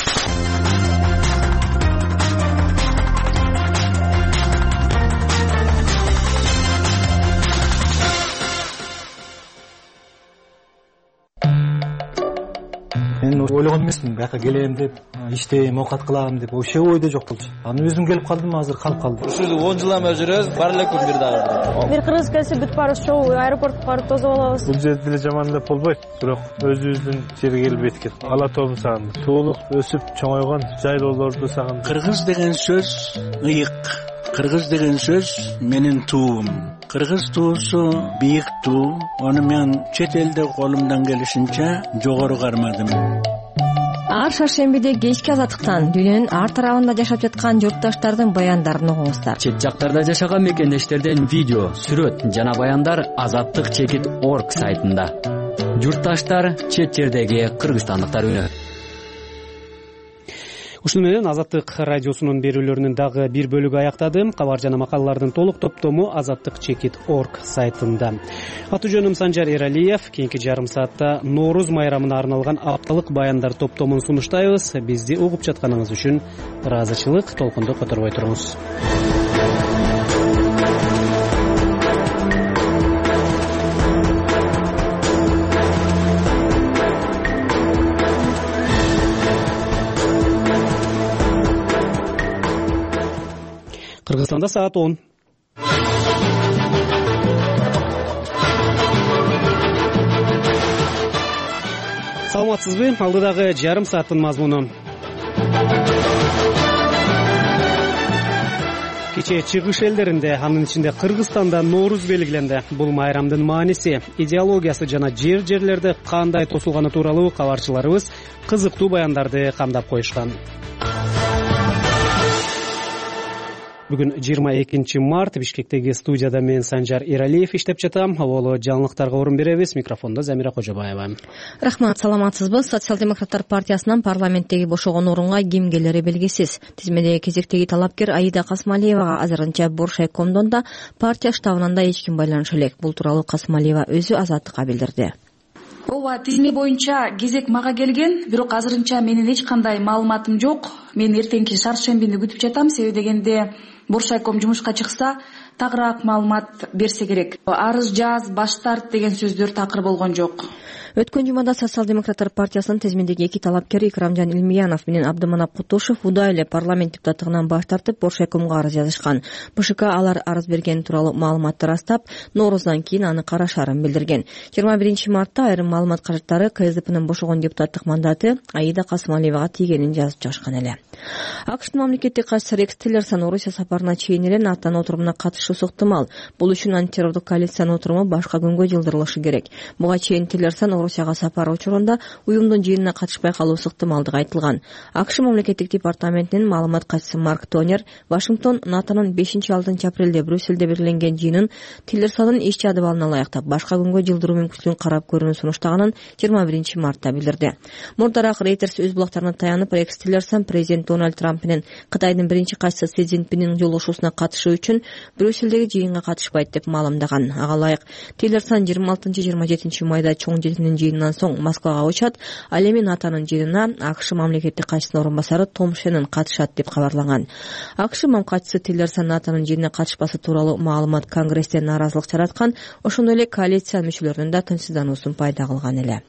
Мен ойлогон эмесмин, бияка келем деп, иштейм, оокат кылам деп, вообще ойдо жок болчу. Аны өзүм келип калдым, азыр калып калдым. Ушул 10 жыл эме жүрөбүз, бар эле күн бир дагы. Бир кыргыз келсе бүт баарыбыз чогуу аэропортко барып тосуп алабыз. Бул жерде деле жамандап болбойт, бирок өзүбүздүн жерге келип эткет. Ала тообун сагындым. Туулуп, өсүп, чоңойгон жайлоолорду сагындым. Кыргыз деген сөз ыйык. Кыргыз деген сөз менин туум. Кыргыз туусу бийик туу. Аны мен чет элде колумдан келишинче жогору кармадым. Ар шаршембиде кечки азаттыктан дүйнөнүн ар тарабында жашап жаткан журтташтардын баяндарын угуңуздар. Чет жактарда жашаган мекендештерден видео, сүрөт жана баяндар azattik.org сайтында. Журтташтар чет жердеги кыргызстандыктар үнү. Ушуну менен Азаттык радиосунун берүүлөрүнүн дагы бир бөлүгү аяктады. Кабар жана макалалардын толук топтому azattik.org сайтында. Аты жөнүм Санжар Эралиев. Кийинки жарым саатта Норуз майрамына арналган апталык баяндар топтомун сунуштайбыз. Бизди угуп жатканыңыз үчүн ыраазычылык. Толкунду которбой туруңуз. Кыргызстанда саат 10. Саламатсызбы? Алдыдагы жарым сааттын мазмуну. Кечээ чыгыш элдеринде, анын ичинде Кыргызстанда Норуз белгиленди. Бул майрамдын мааниси, идеологиясы жана жерлерде кандай тосулганы тууралуу кабарчыларыбыз кызыктуу баяндарды камдап коюшкан. Бүгүн 22 март Бишкектеги студияда мен Санжар Эралиев иштеп жатам. Абалы жаңылыктарга орун беребиз. Микрофондо Замира Кожобаева. Рахмат, саламатсызбы? Социал-демократтар партиясынан парламенттеги бошогон орунга ким келери белгисиз. Тизмедеги кезектеги талапкер Аида Касмалиевага азырынча Боршайкомдон да партия штабынан да эч ким байланыша элек. Бул тууралуу Касмалиева өзү Азаттыкка билдирди. Ооба, тизме боюнча кезек мага келген, бирок азырынча менин эч кандай маалыматым жок. Мен эртеңки шаршембини күтүп жатам, себеби дегенде Боршайком жумушка чыкса, тагыраак маалымат берсе керек. Арыз жаз, баш тарт деген сөздөр такыр болгон жок. Өткөн жумада Социал-демократтар партиясынын тизмедеги эки талапкер Икрамжан Илмиянов менен Абдыманап Кутушев удай эле парламент депутаттыгынан баш тартып Боршайкомго арыз жазышкан. БШК алар арыз бергени тууралуу маалыматты растап, Нооруздан кийин аны карашарын билдирген. 21 мартта айрым маалымат кажеттары КСДПнын бошогон депутаттык мандаты Аида Касмалиевага тийгенин жазып чыгышкан эле. АКШтын мамлекеттик катчысы Рекс Тиллерсон Орусия сапарына чейин эле НАТОнун отурумуна катышуусу ыктымал. Бул үчүн антитеррорлук коалициянын отуруму башка күнгө жылдырылышы керек. Буга чейин Тиллерсон Орусияга сапар учурунда уюмдун жыйынына катышпай калуусу ыктымалдыгы айтылган. АКШ мамлекеттик департаментинин маалымат катчысы Марк Тонер Вашингтон НАТОнун 5-6 апрелде Брюссельде белгиленген жыйынын Тиллерсондун иш жадыбалына ылайыктап башка күнгө жылдыруу мүмкүнчүлүгүн карап көрүүнү сунуштаганын 21 мартта билдирди. Мурдараак Reuters өз булактарына таянып, Рекс Тиллерсон президент Дональд Трамп менен Кытайдын биринчи катчысы Си Цзиньпиндин жолугушуусуна катышуу үчүн Брюссельдеги жыйынга катышпайт деп маалымдаган. Ага ылайык Тиллерсон 26-27 майда чоң жетинин жыйынынан соң Москвага учат, ал эми НАТОнун жыйынына АКШ мамлекеттик катчысынын орун басары Том Шеннон катышат деп кабарланган. АКШ мам катчысы Тиллерсон НАТОнун жыйынына катышпасы тууралуу маалымат Конгрессте нааразылык жараткан, ошондой эле коалиция мүчөлөрүнүн да тынчсыздануусун пайда кылган эле.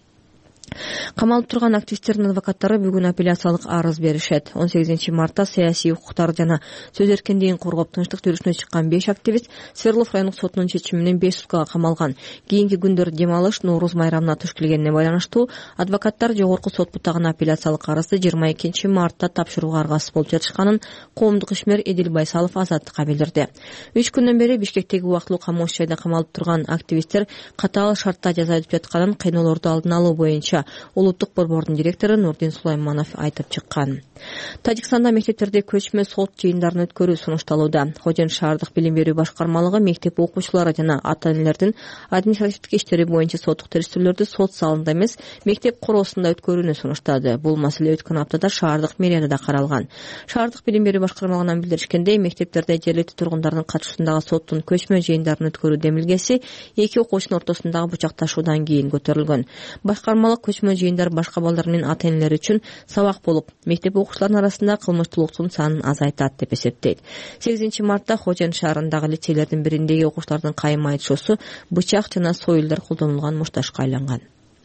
Камалып турган активисттердин адвокаттары бүгүн апелляциялык арыз беришет. 18 мартта саясий укуктар жана сөз эркиндигин коргоп тынчтык жүрүшүнө чыккан 5 активист Свердлов райондук сотунун чечими менен 5 суткага камалган. Кийинки күндөр дем алыш Норуз майрамына туш келгенине байланыштуу адвокаттар жогорку сот бутагына апелляциялык арызды 22 мартта тапшырууга аргасыз болуп жатышканын коомдук ишмер Эдил Байсалов Азаттыкка билдирди. 3 күндөн бери Бишкектеги убактылуу камоош жайда камалып турган активисттер катаал шартта жаза өтүп жатканын, кыйноолорду алдын алуу боюнча Улуттук борбордун директору Нурдин Сулайманов айтып чыккан. Тажикстанда мектептерде көчмө сот жыйындарын өткөрүү сунушталууда. Хожен шаардык билим берүү башкармалыгы мектеп окуучулары жана ата-энелердин административдик иштери боюнча соттук териштирүүлөрдү сот залында эмес, мектеп короосунда өткөрүүнү сунуштады. Бул маселе өткөн аптада шаардык мэрияда да каралган. Шаардык билим берүү башкармалыгынан билдиришкендей, мектептерде жергиликтүү тургундардын катышуусундагы соттун көчмө жыйындарын өткөрүү демилгеси эки окуучунун ортосундагы бучакташуудан кийин көтөрүлгөн. Башкармалык көчмө жыйындар башка балдар менен ата-энелер үчүн сабак болуп, мектеп окуучуларынын арасында кылмыштуулуктун санын азайтат деп эсептейт. 8 мартта Хожен шаарындагы лицейлердин бириндеги окуучулардын кайым айтышуусу бычак жана сойулдар колдонулган мушташка айланган.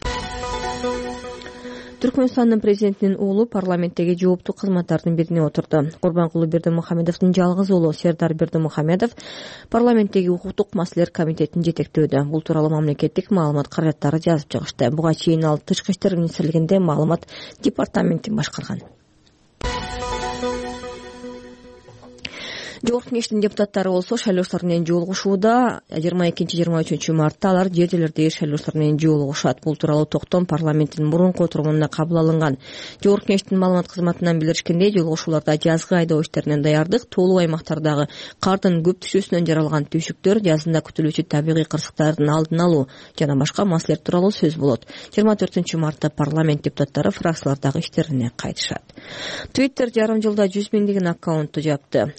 Түркмөнстандын президентинин уулу парламенттеги жооптуу кызматтардын бирине отурду. Курбанкулу Бердимухамедовдун жалгыз уулу Сердар Бердимухамедов парламенттеги укуктук маселелер комитетин жетектөөдө. Бул тууралуу мамлекеттик маалымат каражаттары жазып чыгышты. Буга чейин ал Тышкы иштер министрлигинде маалымат департаментин башкарган. Жогорку Кеңештин депутаттары болсо шайлоочулар менен жолугушууда. 22-23 мартта алар жер жерлердеги шайлоочулар менен жолугушат. Бул тууралуу токтом парламенттин мурунку отурумунда кабыл алынган. Жогорку Кеңештин маалымат кызматынан билдиришкендей, жолугушууларда жазгы айдоо иштеринен даярдык, тоолуу аймактардагы кардын көп түшүүсүнөн жаралган түйшүктөр, жазында күтүлүүчү табигый кырсыктардын алдын алуу жана башка маселелер тууралуу сөз болот. 24-мартта парламент депутаттары фракциялардагы иштерине кайтышат. Twitter жарым жылда 100 миңдеген аккаунтту жапты.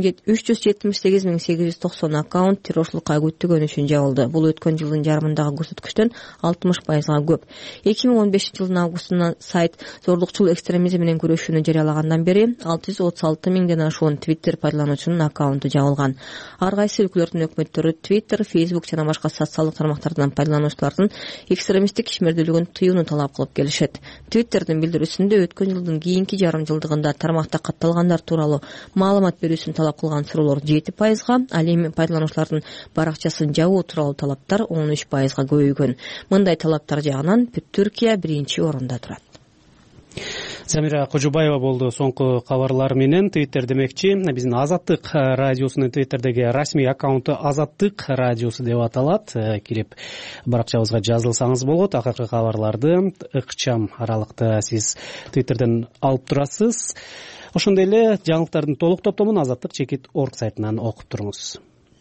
378.890 аккаунт террорчулукка күттүгөн үчүн жабылды. Бул өткөн жылдын жарымындагы көрсөткүчтөн 60%га көп. 2015 жылдын августунда сайт зорлукчул экстремизм менен күрөшүүнү жарыялагандан бери 636 миңден ашуун Twitter пайдалануучунун аккаунту жабылган. Ар кайсы өлкөлөрдүн өкмөттөрү Twitter, Facebook жана башка социалдык тармактардан пайдалануучулардын экстремисттик ишмердүүлүгүн тыюуну талап кылып келишет. Twitter'дын билдирүүсүндө өткөн жылдын кийинки жарым жылдыгында тармакта катталгандар тууралуу маалымат берүүсүн талап кылган суроолор 7%га, ал эми пайдалануучулардын баракчасын жабуу тууралуу талаптар 13%га көбөйгөн. Мындай талаптар жагынан Түркия биринчи орунда турат. Замира Кожубаева болду соңку кабарлар менен. Twitter демекчи, биздин Азаттык радиосунун Twitterдеги расмий аккаунту Азаттык радиосу деп аталат. Кирип баракчабызга жазылсаңыз болот. Акыркы кабарларды ыкчам аралыкта сиз Twitterден алып турасыз. Ошондой эле жаңылыктардын толук топтомун Азаттык.org сайтынан окуп туруңуз.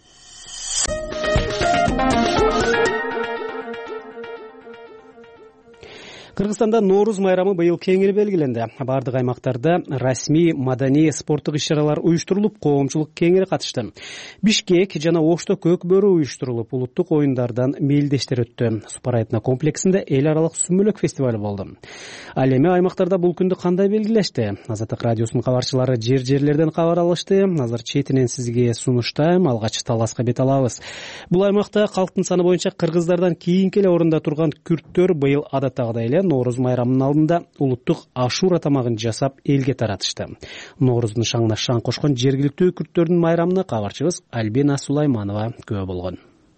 Кыргызстанда Норуз майрамы быйыл кеңири белгиленди. Бардык аймактарда расмий, маданий, спорттук иш-чаралар уюштурулуп, коомчулук кеңири катышты. Бишкек жана Ошто көк бөрү уюштурулуп, улуттук оюндардан мелдештер өттү. Супар-Этно комплексинде эл аралык сүмөлөк фестиваль болду. Ал эми аймактарда бул күндү кандай белгилешти? Азаттык радиосунун кабарчылары жерлерден кабар алышты. Азыр четинен сизге сунуштайм, алгач таласка бет алабыз. Бул аймакта калктын саны боюнча кыргыздардан кийинки эле орунда турган күрттөр быйыл адаттагыдай эле Норуз майрамынын алдында улуттук ашура тамагын жасап элге таратышты. Норуздун шаңына шаң кошкон жергиликтүү күрттөрдүн майрамына кабарчыбыз Альбина Сулайманова күбө болгон.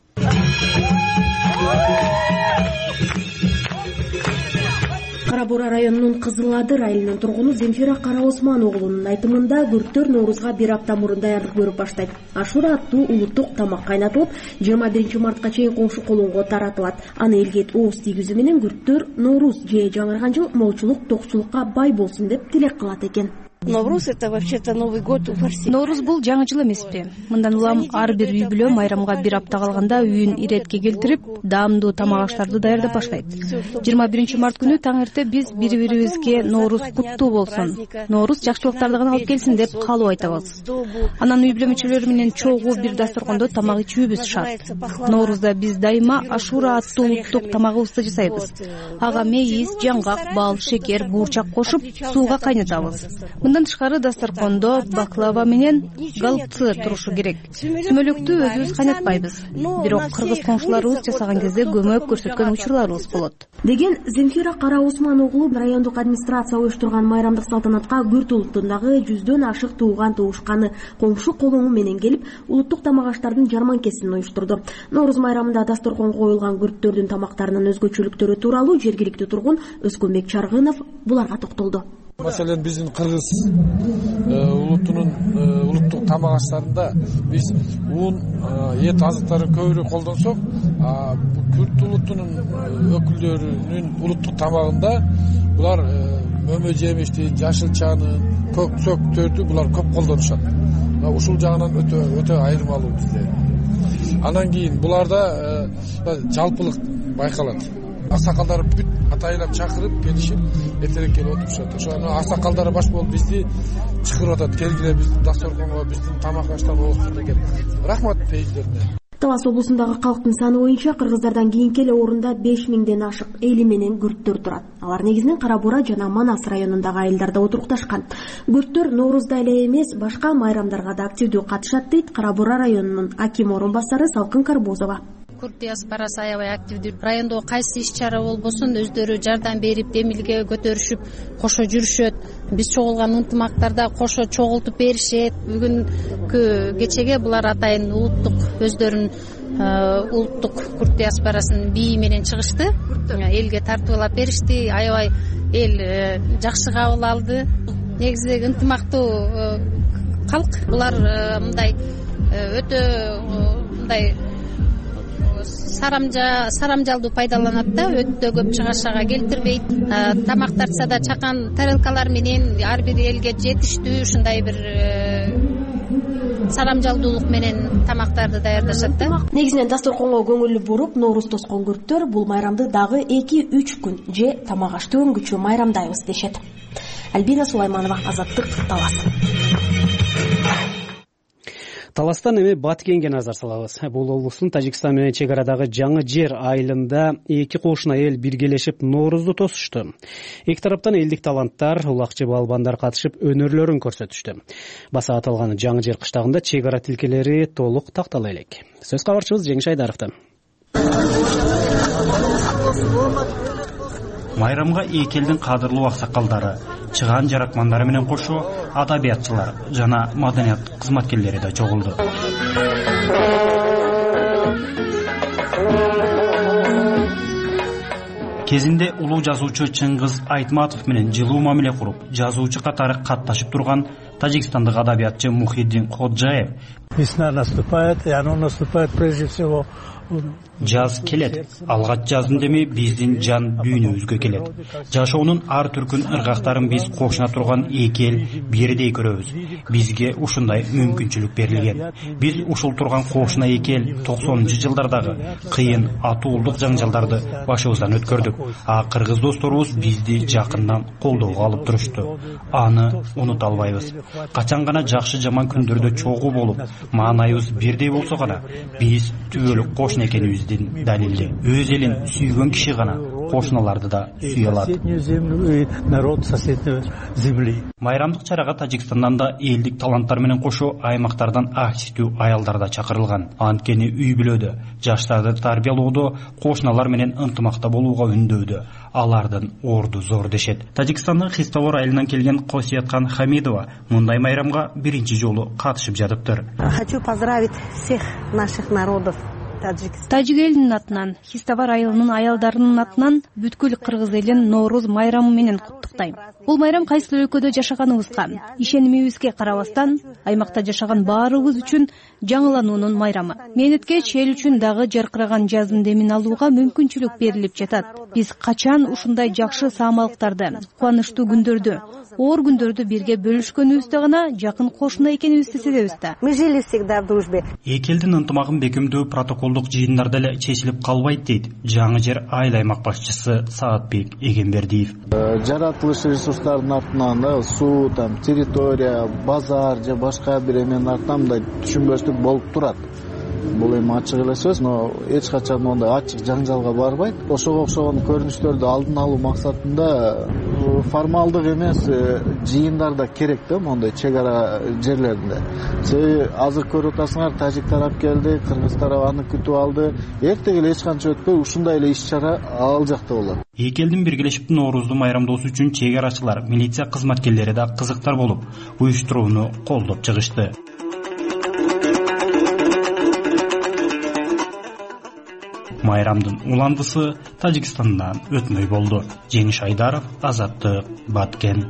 Кара Бура районунун Кызыл Адыр айылынын тургуну Земфира Кара Осман оглунун айтымында күрттөр Норузга бир апта мурун даярдык көрүп баштайт. Ашура аттуу улуттук тамак кайнатылып, 21 мартка чейин коңшу колунго таратылат. Аны элге ооз тийгизүү менен күрттөр Норуз же жаңырган жыл молчулук, токчулукка бай болсун деп тилек кылат экен. Норуз это вообще-то Новый год у всех. Норуз бул жаңы жыл эмеспи? Мындан улам ар бир үй бүлө майрамга бир апта калганда үйүн иретке келтирип, даамдуу тамак аштарды даярдап баштайт. 21 март күнү таң эрте биз бири-бирибизге Норуз куттуу болсун, Норуз жакшылыктарды гана алып келсин деп каалоо айтабыз. Анан үй бүлө мүчөлөрү менен чогуу бир дасторкондо тамак ичүүбүз шарт. Норузда биз дайыма ашура аттуу улуттук тамагыбызды жасайбыз. Ага мейиз, жаңгак, бал, шекер, буурчак кошуп, сууга кайнатабыз. Мындан тышкары дасторкондо баклава менен галцы турушу керек. Сүмөлөктү өзүбүз кайнатпайбыз. Бирок кыргыз коңшуларыбыз жасаган кезде көмөк көрсөткөн учурларыбыз болот. Деген Земфира Кара Осман оглу райондук администрация уюштурган майрамдык салтанатка күрт улуттундагы 100дөн ашык тууган туушканы коңшу колуңу менен келип, улуттук тамак аштардын жарманкесин уюштурду. Норуз майрамында дасторконго коюлган күрттөрдүн тамактарынын өзгөчөлүктөрү тууралуу жергиликтүү тургун Өскөнбек Чаргынов буларга токтолду. Маселен биздин кыргыз улутунун улуттук тамак аштарында биз ун, эт азыктарын көбүрөөк колдонсок, күрт улутунун өкүлдөрүнүн улуттук тамагында булар мөмө жемиштин, жашылчанын, көк сөктөрдү булар көп колдонушат. Ушул жагынан өтө айырмалуу бизде. Анан кийин буларда жалпылык байкалат. Аксакалдар бүт атайлап чакырып келишип эртерээк келип отурушат. Ошону аксакалдар баш болуп бизди чакырып атат. Келгиле биздин дасторконго, биздин тамак аштарды ооздур деген. Рахмат пейилдерине. Талас облусундагы калктын саны боюнча кыргыздардан кийинки эле орунда 5000ден ашык эли менен күрттөр турат. Алар негизинен Кара Бура жана Манас районундагы айылдарда отурукташкан. Күрттөр Ноорузда эле эмес, башка майрамдарга да активдүү катышат дейт Кара Бура районунун аким орун басары Салкын Карбозова. Күрт диаспорасы аябай активдүү. Райондо кайсы иш-чара болбосун өздөрү жардам берип, демилге көтөрүшүп, кошо жүрүшөт. Биз чогулган ынтымактарда кошо чогултуп беришет. Бүгүнкү кечеге булар атайын улуттук өздөрүнүн улуттук күрт диаспорасынын бийи менен чыгышты. Элге тартуулап беришти. Аябай эл жакшы кабыл алды. Негизи ынтымактуу калк. Булар мындай өтө мындай сарамжалдуу пайдаланат да, өтө көп чыгашага келтирбейт. Тамак тартса да чакан тарелкалар менен ар бир элге жетиштүү ушундай бир сарамжалдуулук менен тамактарды даярдашат да. Негизинен дасторконго көңүл буруп, Нооруз тоскон күрттөр бул майрамды дагы 2-3 күн же тамак ашты өңгүчө майрамдайбыз дешет. Альбина Сулайманова, Азаттык, Талас. Таластан эми Баткенге назар салабыз. Бул облустун Тажикстан менен чек арадагы Жаңы Жер айылында эки кошуна эл биргелешип Ноорузду тосушту. Эки тараптан элдик таланттар, улакчы балбандар катышып өнөрлөрүн көрсөтүштү. Баса аталган Жаңы Жер кыштагында чек ара тилкелери толук тактала элек. Сөз кабарчыбыз Жеңиш Айдаровдон. Майрамга эки элдин кадырлуу аксакалдары, чыган жаракмандары менен кошо адабиятчылар жана маданият кызматкерлери да чогулду. Кезинде улуу жазуучу Чыңгыз Айтматов менен жылуу мамиле куруп, жазуучу катары катташып турган тажикстандык адабиятчы Мухиддин Ходжаев весна наступает, и оно наступает прежде всего. Жаз келет. Алгач жаздын деми биздин жан дүйнөбүзгө келет. Жашоонун ар түркүн ыргактарын биз кошуна турган эки эл бирдей көрөбүз. Бизге ушундай мүмкүнчүлүк берилген. Биз ушул турган кошуна эки эл 90-жылдардагы кыйын атуулдук жаңжалдарды башыбыздан өткөрдүк. А кыргыз досторубуз бизди жакындан колдоого алып турушту. Аны унута албайбыз. Качан гана жакшы жаман күндөрдө чогуу болуп, маанайыбыз бирдей болсо гана биз түбөлүк кошуна экенибиздин далили. Өз элин сүйгөн киши гана кошуналарды да сүйө алат. Майрамдык чарага Тажикстандан да элдик таланттар менен кошо аймактардан активдүү аялдар да чакырылган. Анткени үй бүлөдө, жаштарды тарбиялоодо кошуналар менен ынтымакта болууга үндөдө. Алардын орду зор дешет. Тажикстандын Хистовор айылынан келген Косиятхан Хамидова мындай майрамга биринчи жолу катышып жатыптыр. Хочу поздравить всех наших народов. Тажик элинин атынан, Хистовар айылынын аялдарынын атынан бүткүл кыргыз элин Нооруз майрамы менен куттуктайм. Бул майрам кайсыл өлкөдө жашаганыбызга, ишенимибизге карабастан, аймакта жашаган баарыбыз үчүн жаңылануунун майрамы. Мээнеткеч эл үчүн дагы жаркыраган жаздын демин алууга мүмкүнчүлүк берилип жатат. Биз качан ушундай жакшы саамалыктарды, кубанычтуу күндөрдү, оор күндөрдү бирге бөлүшкөнүбүздө гана жакын кошуна экенибизди сезебиз да. Мы жили всегда в дружбе. Эки элдин ынтымагын бекемдөө протоколдук жыйындарда эле чечилип калбайт дейт Жаңы Жер айыл аймак башчысы Саатбек Эгембердиев. Жаратылыш ресурстарынын артынан суу, территория, базар же башка бир эменин артынан мындай түшүнбөчтүк болуп турат. Бул эми ачык эле сөз, но эч качан мондай ачык жаңжалга барбайт. Ошого окшогон көрүнүштөрдү алдын алуу максатында формалдык эмес жыйындар да керек да мондай чек ара жерлеринде. Себеби азыр көрүп атасыңар, тажик тарап келди, кыргыз тарап аны күтүп алды. Эртең эле эч канча өтпөй ушундай эле иш чара ал жакта болот. Эки элдин биргелешип Ноорузду майрамдоосу үчүн чек арачылар, милиция кызматкерлери да кызыктар болуп, уюштурууну колдоп чыгышты. Майрамдын уландысы Тажикстандан өтмөй болду. Жеңиш Айдаров, Азаттык, Баткен.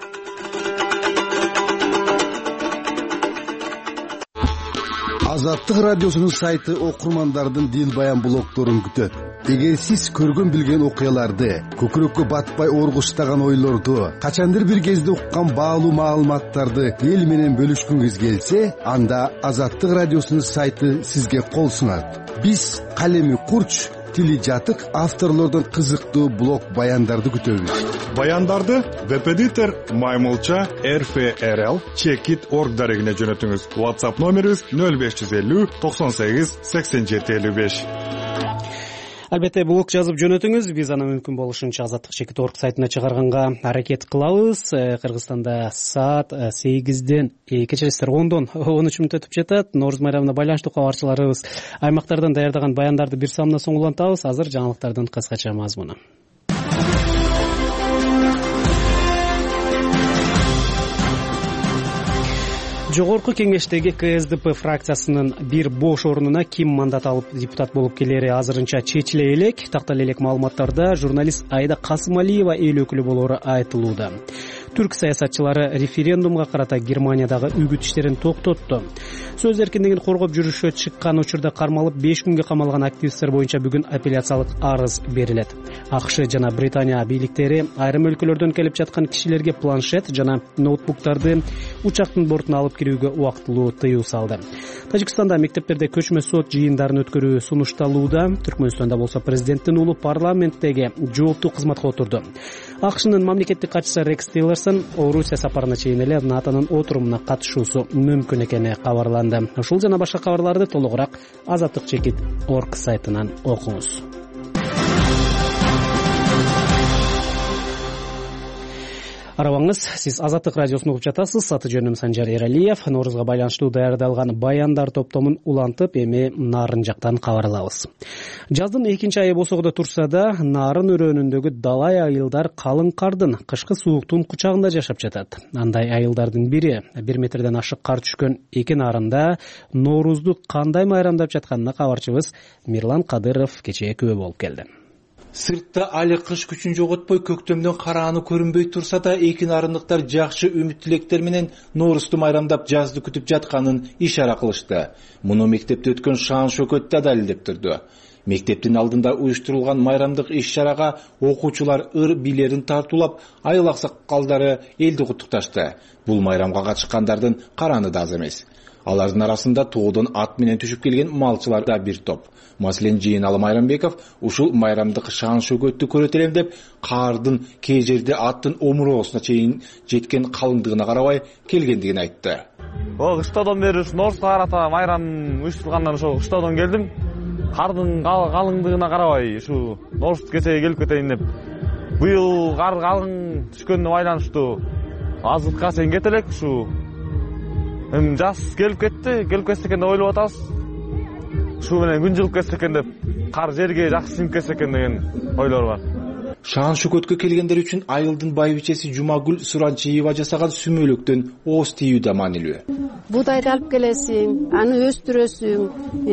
Азаттык радиосунун сайты окурмандардын дил баян блогдорун күтөт. Эгер сиз көргөн билген окуяларды, көкүрөккө батпай оргуштаган ойлорду, качандыр бир кезде уккан баалуу маалыматтарды эл менен бөлүшкүңүз келсе, анда Азаттык радиосунун сайты сизге кол сунат. Биз калеми курч, тили жатык авторлордон кызыктуу блог баяндарды күтөбүз. Баяндарды Веб-эдитор Маймылча RFRL Checkit.org дарегине жөнөтүңүз. WhatsApp номерибиз 0550 98 87 55. Албетте блог жазып жөнөтүңүз, биз аны мүмкүн болушунча Азаттык Checkit.org сайтына чыгарганга аракет кылабыз. Кыргызстанда саат 8-ден, кечиресиздер 10-дон 13 мүнөт өтүп жатат. Нооруз майрамына байланыштуу кабарчыларыбыз аймактардан даярдаган баяндарды бир самда соңулантабыз. Азыр жаңылыктардын кыскача мазмуну. Жогорку кеңештеги КСДП фракциясынын бир бош орнуна ким мандат алып депутат болуп келери азырынча чечиле элек. Тактала элек маалыматтарда журналист Айда Касымалиева эл өкүлү болоору айтылууда. Түрк саясатчылары референдумга карата Германиядагы үгүт иштерин токтотту. Сөз эркиндигин коргоп жүрүшкө чыккан учурда кармалып 5 күнгө камалган активисттер боюнча бүгүн апелляциялык арыз берилет. АКШ жана Британия бийликтери айрым өлкөлөрдөн келип жаткан кишилерге планшет жана ноутбуктарды учактын бортуна алып кирүүгө убактылуу тыюу салды. Тажикстанда мектептерде көчмө сот жыйындарын өткөрүү сунушталууда. Түркмөнстанда болсо президенттин уулу парламенттеги жооптуу кызматка отурду. АКШнын мамлекеттик катчысы Рекс Тиллерсон Орусия сапарына чейин эле НАТОнун отурумуна катышуусу мүмкүн экени кабарланды. Ушул жана башка кабарларды толугураак azatlyk.org сайтынан окуңуз. Арабаңыз, сиз Азаттык радиосун угуп жатасыз. Аты жөнүм Санжар Эралиев. Ноорузга байланыштуу даярдалган баяндар топтомун улантып, эми Нарын жактан кабарлабыз. Жаздын 2 айы босогодо турса да, Нарын өрөөнүндөгү далай айылдар калың кардын, кышкы сууктун кучагында жашап жатат. Андай айылдардын бири 1 метрден ашык кар түшкөн эки Нарында Ноорузду кандай майрамдап жатканына кабарчыбыз Мирлан Кадыров кечээ күбө болуп келди. Сыртта али кыш күчүн жоготпой көктөмдөн карааны көрүнбөй турса да, эки нарындыктар жакшы үмүт тилектер менен Ноорузду майрамдап жазды күтүп жатканын ишара кылышты. Муну мектепте өткөн шаан шөкөт да далилдеп турду. Мектептин алдында уюштурулган майрамдык иш-чарага окуучулар ыр бийлерин тартуулап, айыл аксакалдары элди куттукташты. Бул майрамга катышкандардын караны да аз эмес. Алардын арасында тоодон ат менен түшүп келген малчылар да бир топ. Маселен, Жыйыналы Майрамбеков ушул майрамдык шаан шөгөттү көрөт элем деп, кардын кээ жерде аттын омуроосуна чейин жеткен калыңдыгына карабай келгендигин айтты. Кыштоодон бери Ноорузга карата майрам уюштурулгандан ошо кыштоодон келдим. Кардын калыңдыгына карабай ушу Ноорuz кечеге келип кетейин деп. Быйыл кар калың түшкөнүнө байланыштуу азыркыга чейин кете элек. Ушу эми жаз келип кетсе экен деп ойлоп атабыз. Шу менен күн жылып кетсе экен деп, кар жерге жакшы сиңип кетсе экен деген ойлор бар. Шаан шөкөткө келгендер үчүн айылдын байбичеси Жумагүл Суранчиева жасаган сүмөлөктөн ооз тийүү да маанилүү. Будайды алып келесиң, аны өстүрөсүң,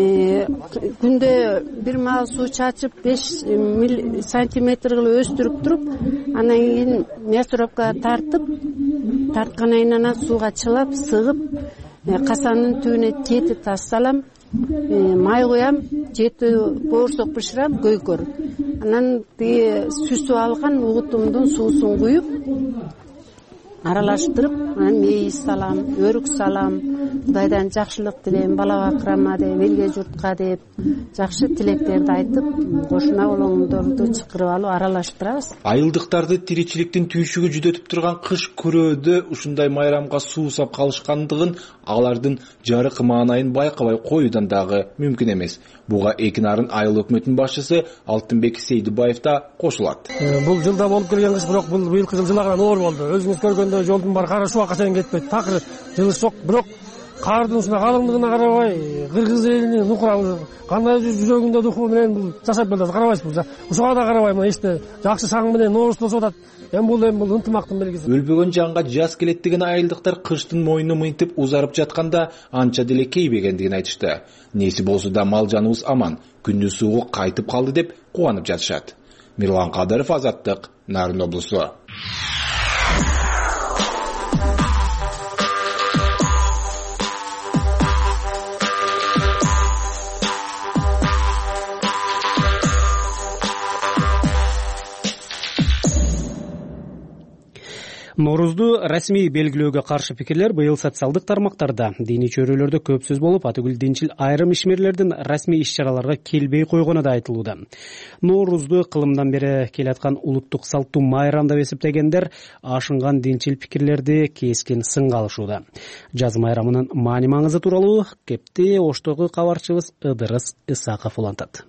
күндө бир маал суу чачып 5 сантиметр кылып өстүрүп туруп, анан кийин мясорубкага тарткандан кийин сууга чылап, сыгып, касандын түбүнө жети таш салам, май коям, жети боорсок бышырам, көйкөр. Анан сүзүп алган угутумдун суусун куюп, аралаштырып, анан мейиз салам, өрүк салам, Кудайдан жакшылык тилейм, бала бакырама деп, элге журтка деп, жакшы тилектерди айтып, кошуна болоңдорду чакырып алып аралаштырабыз. Айылдыктарды тиричиликтин түйшүгү жүдөтүп турган кыш көрөөдө ушундай майрамга суусап калышкандыгын алардын жарык маанайын байкабай коюудан дагы мүмкүн эмес. Буга эки нарын айыл өкмөтүнүн башчысы Алтынбек Сейдибаев да кошулат. Бул жылда болуп келген кыш, бирок бул быйылкы жыл жылаган оор болду. Өзүңүз көргөндөй жолдун баары кара шубакка чейин кетпейт. Такыр жылыш жок, бирок кардын ушуна калыңдыгына карабай, кыргыз элинин нукурабы кандай жүрөгүндө духу менен бул жашап келатат, карабайсызбы? Ушуга да карабай, мына иште жакшы шаң менен Ноорuz болуп атат. Эми бул ынтымактын белгиси. Өлбөгөн жанга жаз келет деген айылдыктар кыштын мойну мыйтып узарып жатканда анча деле кейбегендигин айтышты. Неси болсо да мал жаныбыз аман, күндүз суугу кайтып калды деп кубанып жатышат. Мирлан Кадыров, Азаттык, Нарын облусу. Ноорузду расмий белгилөөгө каршы пикирлер быйыл социалдык тармактарда диний чөйрөлөрдө көп сөз болуп, атүгүл динчил айрым ишмерлердин расмий иш-чараларга келбей койгону да айтылууда. Ноорузду кылымдан бери келаткан улуттук салттуу майрам деп эсептегендер ашынган динчил пикирлерди кескин сынга алышууда. Жаз майрамынын маани-маңызы тууралуу Кепти Оштогу кабарчыбыз Ыдырыс Исаков улантат.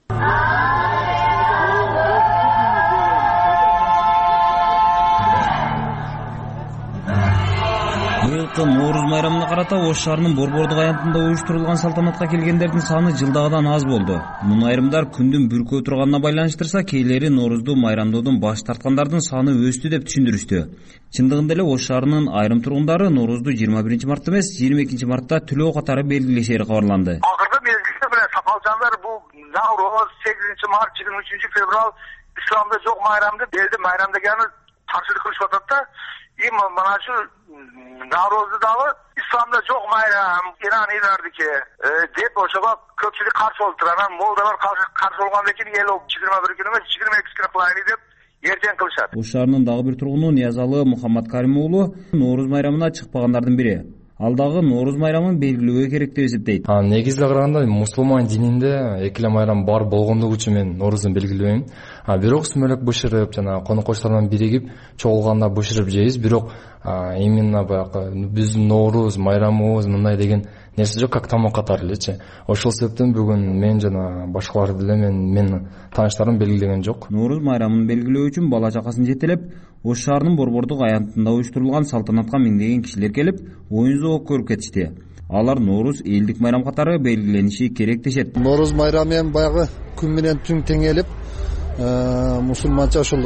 Быйылкы Ноорuz майрамына карата Ош шаарынын Борбордук аянтында уюштурулган салтанатка келгендердин саны жылдагыдан аз болду. Муну айрымдар күндүн бүркөө турганына байланыштырса, кээрлери Ноорузду майрамдоодон баш тарткандардын саны өстү деп түшүндүрүштү. Чындыгында эле Ош шаарынын айрым тургундары Ноорузду 21 мартта эмес, 22 мартта түлөө катары белгилешери кабарланды. Акыркы мезгилде менен сакалжандар бул Ноорuz 8 март, 23 февраль исламда жок майрамды элди майрамдаганы каршылык кылышып атат да. И мына шу Наврозду дагы исламда жок майрам, Иран-Ирардыки деп ошого көпчүлүк каршы болуп турат. Анан молдалар каршы болгондон кийин эл 21 күн эмес 22 күн кылайын деп эртең кылышат. Ош шаарынын дагы бир тургуну Ниязалы Мухаммад Карим уулу Нооруз майрамына чыкпагандардын бири. Ал дагы Нооруз майрамын белгилөөгө керек деп эсептейт. Негизде караганда мусулман дининде эки эле майрам бар болгондугу үчүн мен Ноорузду белгилебейм. Бирок сүмөлөк бышырып, жана коно-кошчулар менен биригип чогулганда бышырып жейбиз. Бирок именно баягы биздин Нооруз майрамыбыз мындай деген нерсе жок, как тамак катары элечи. Ошол себептен бүгүн мен жана башкалар деле менин тааныштарым белгилеген жок. Нооруз майрамын белгилөө үчүн бала чакасын жетелеп, Ош шаарынын Борбордук аянтында уюштурулган салтанатка миңдеген кишилер келип, оюн-зоок көрүп кетишти. Алар Нооруз элдик майрам катары белгилениши керек дешет. Нооруз майрамы эми баягы күн менен түн теңелип, мусулманча ошол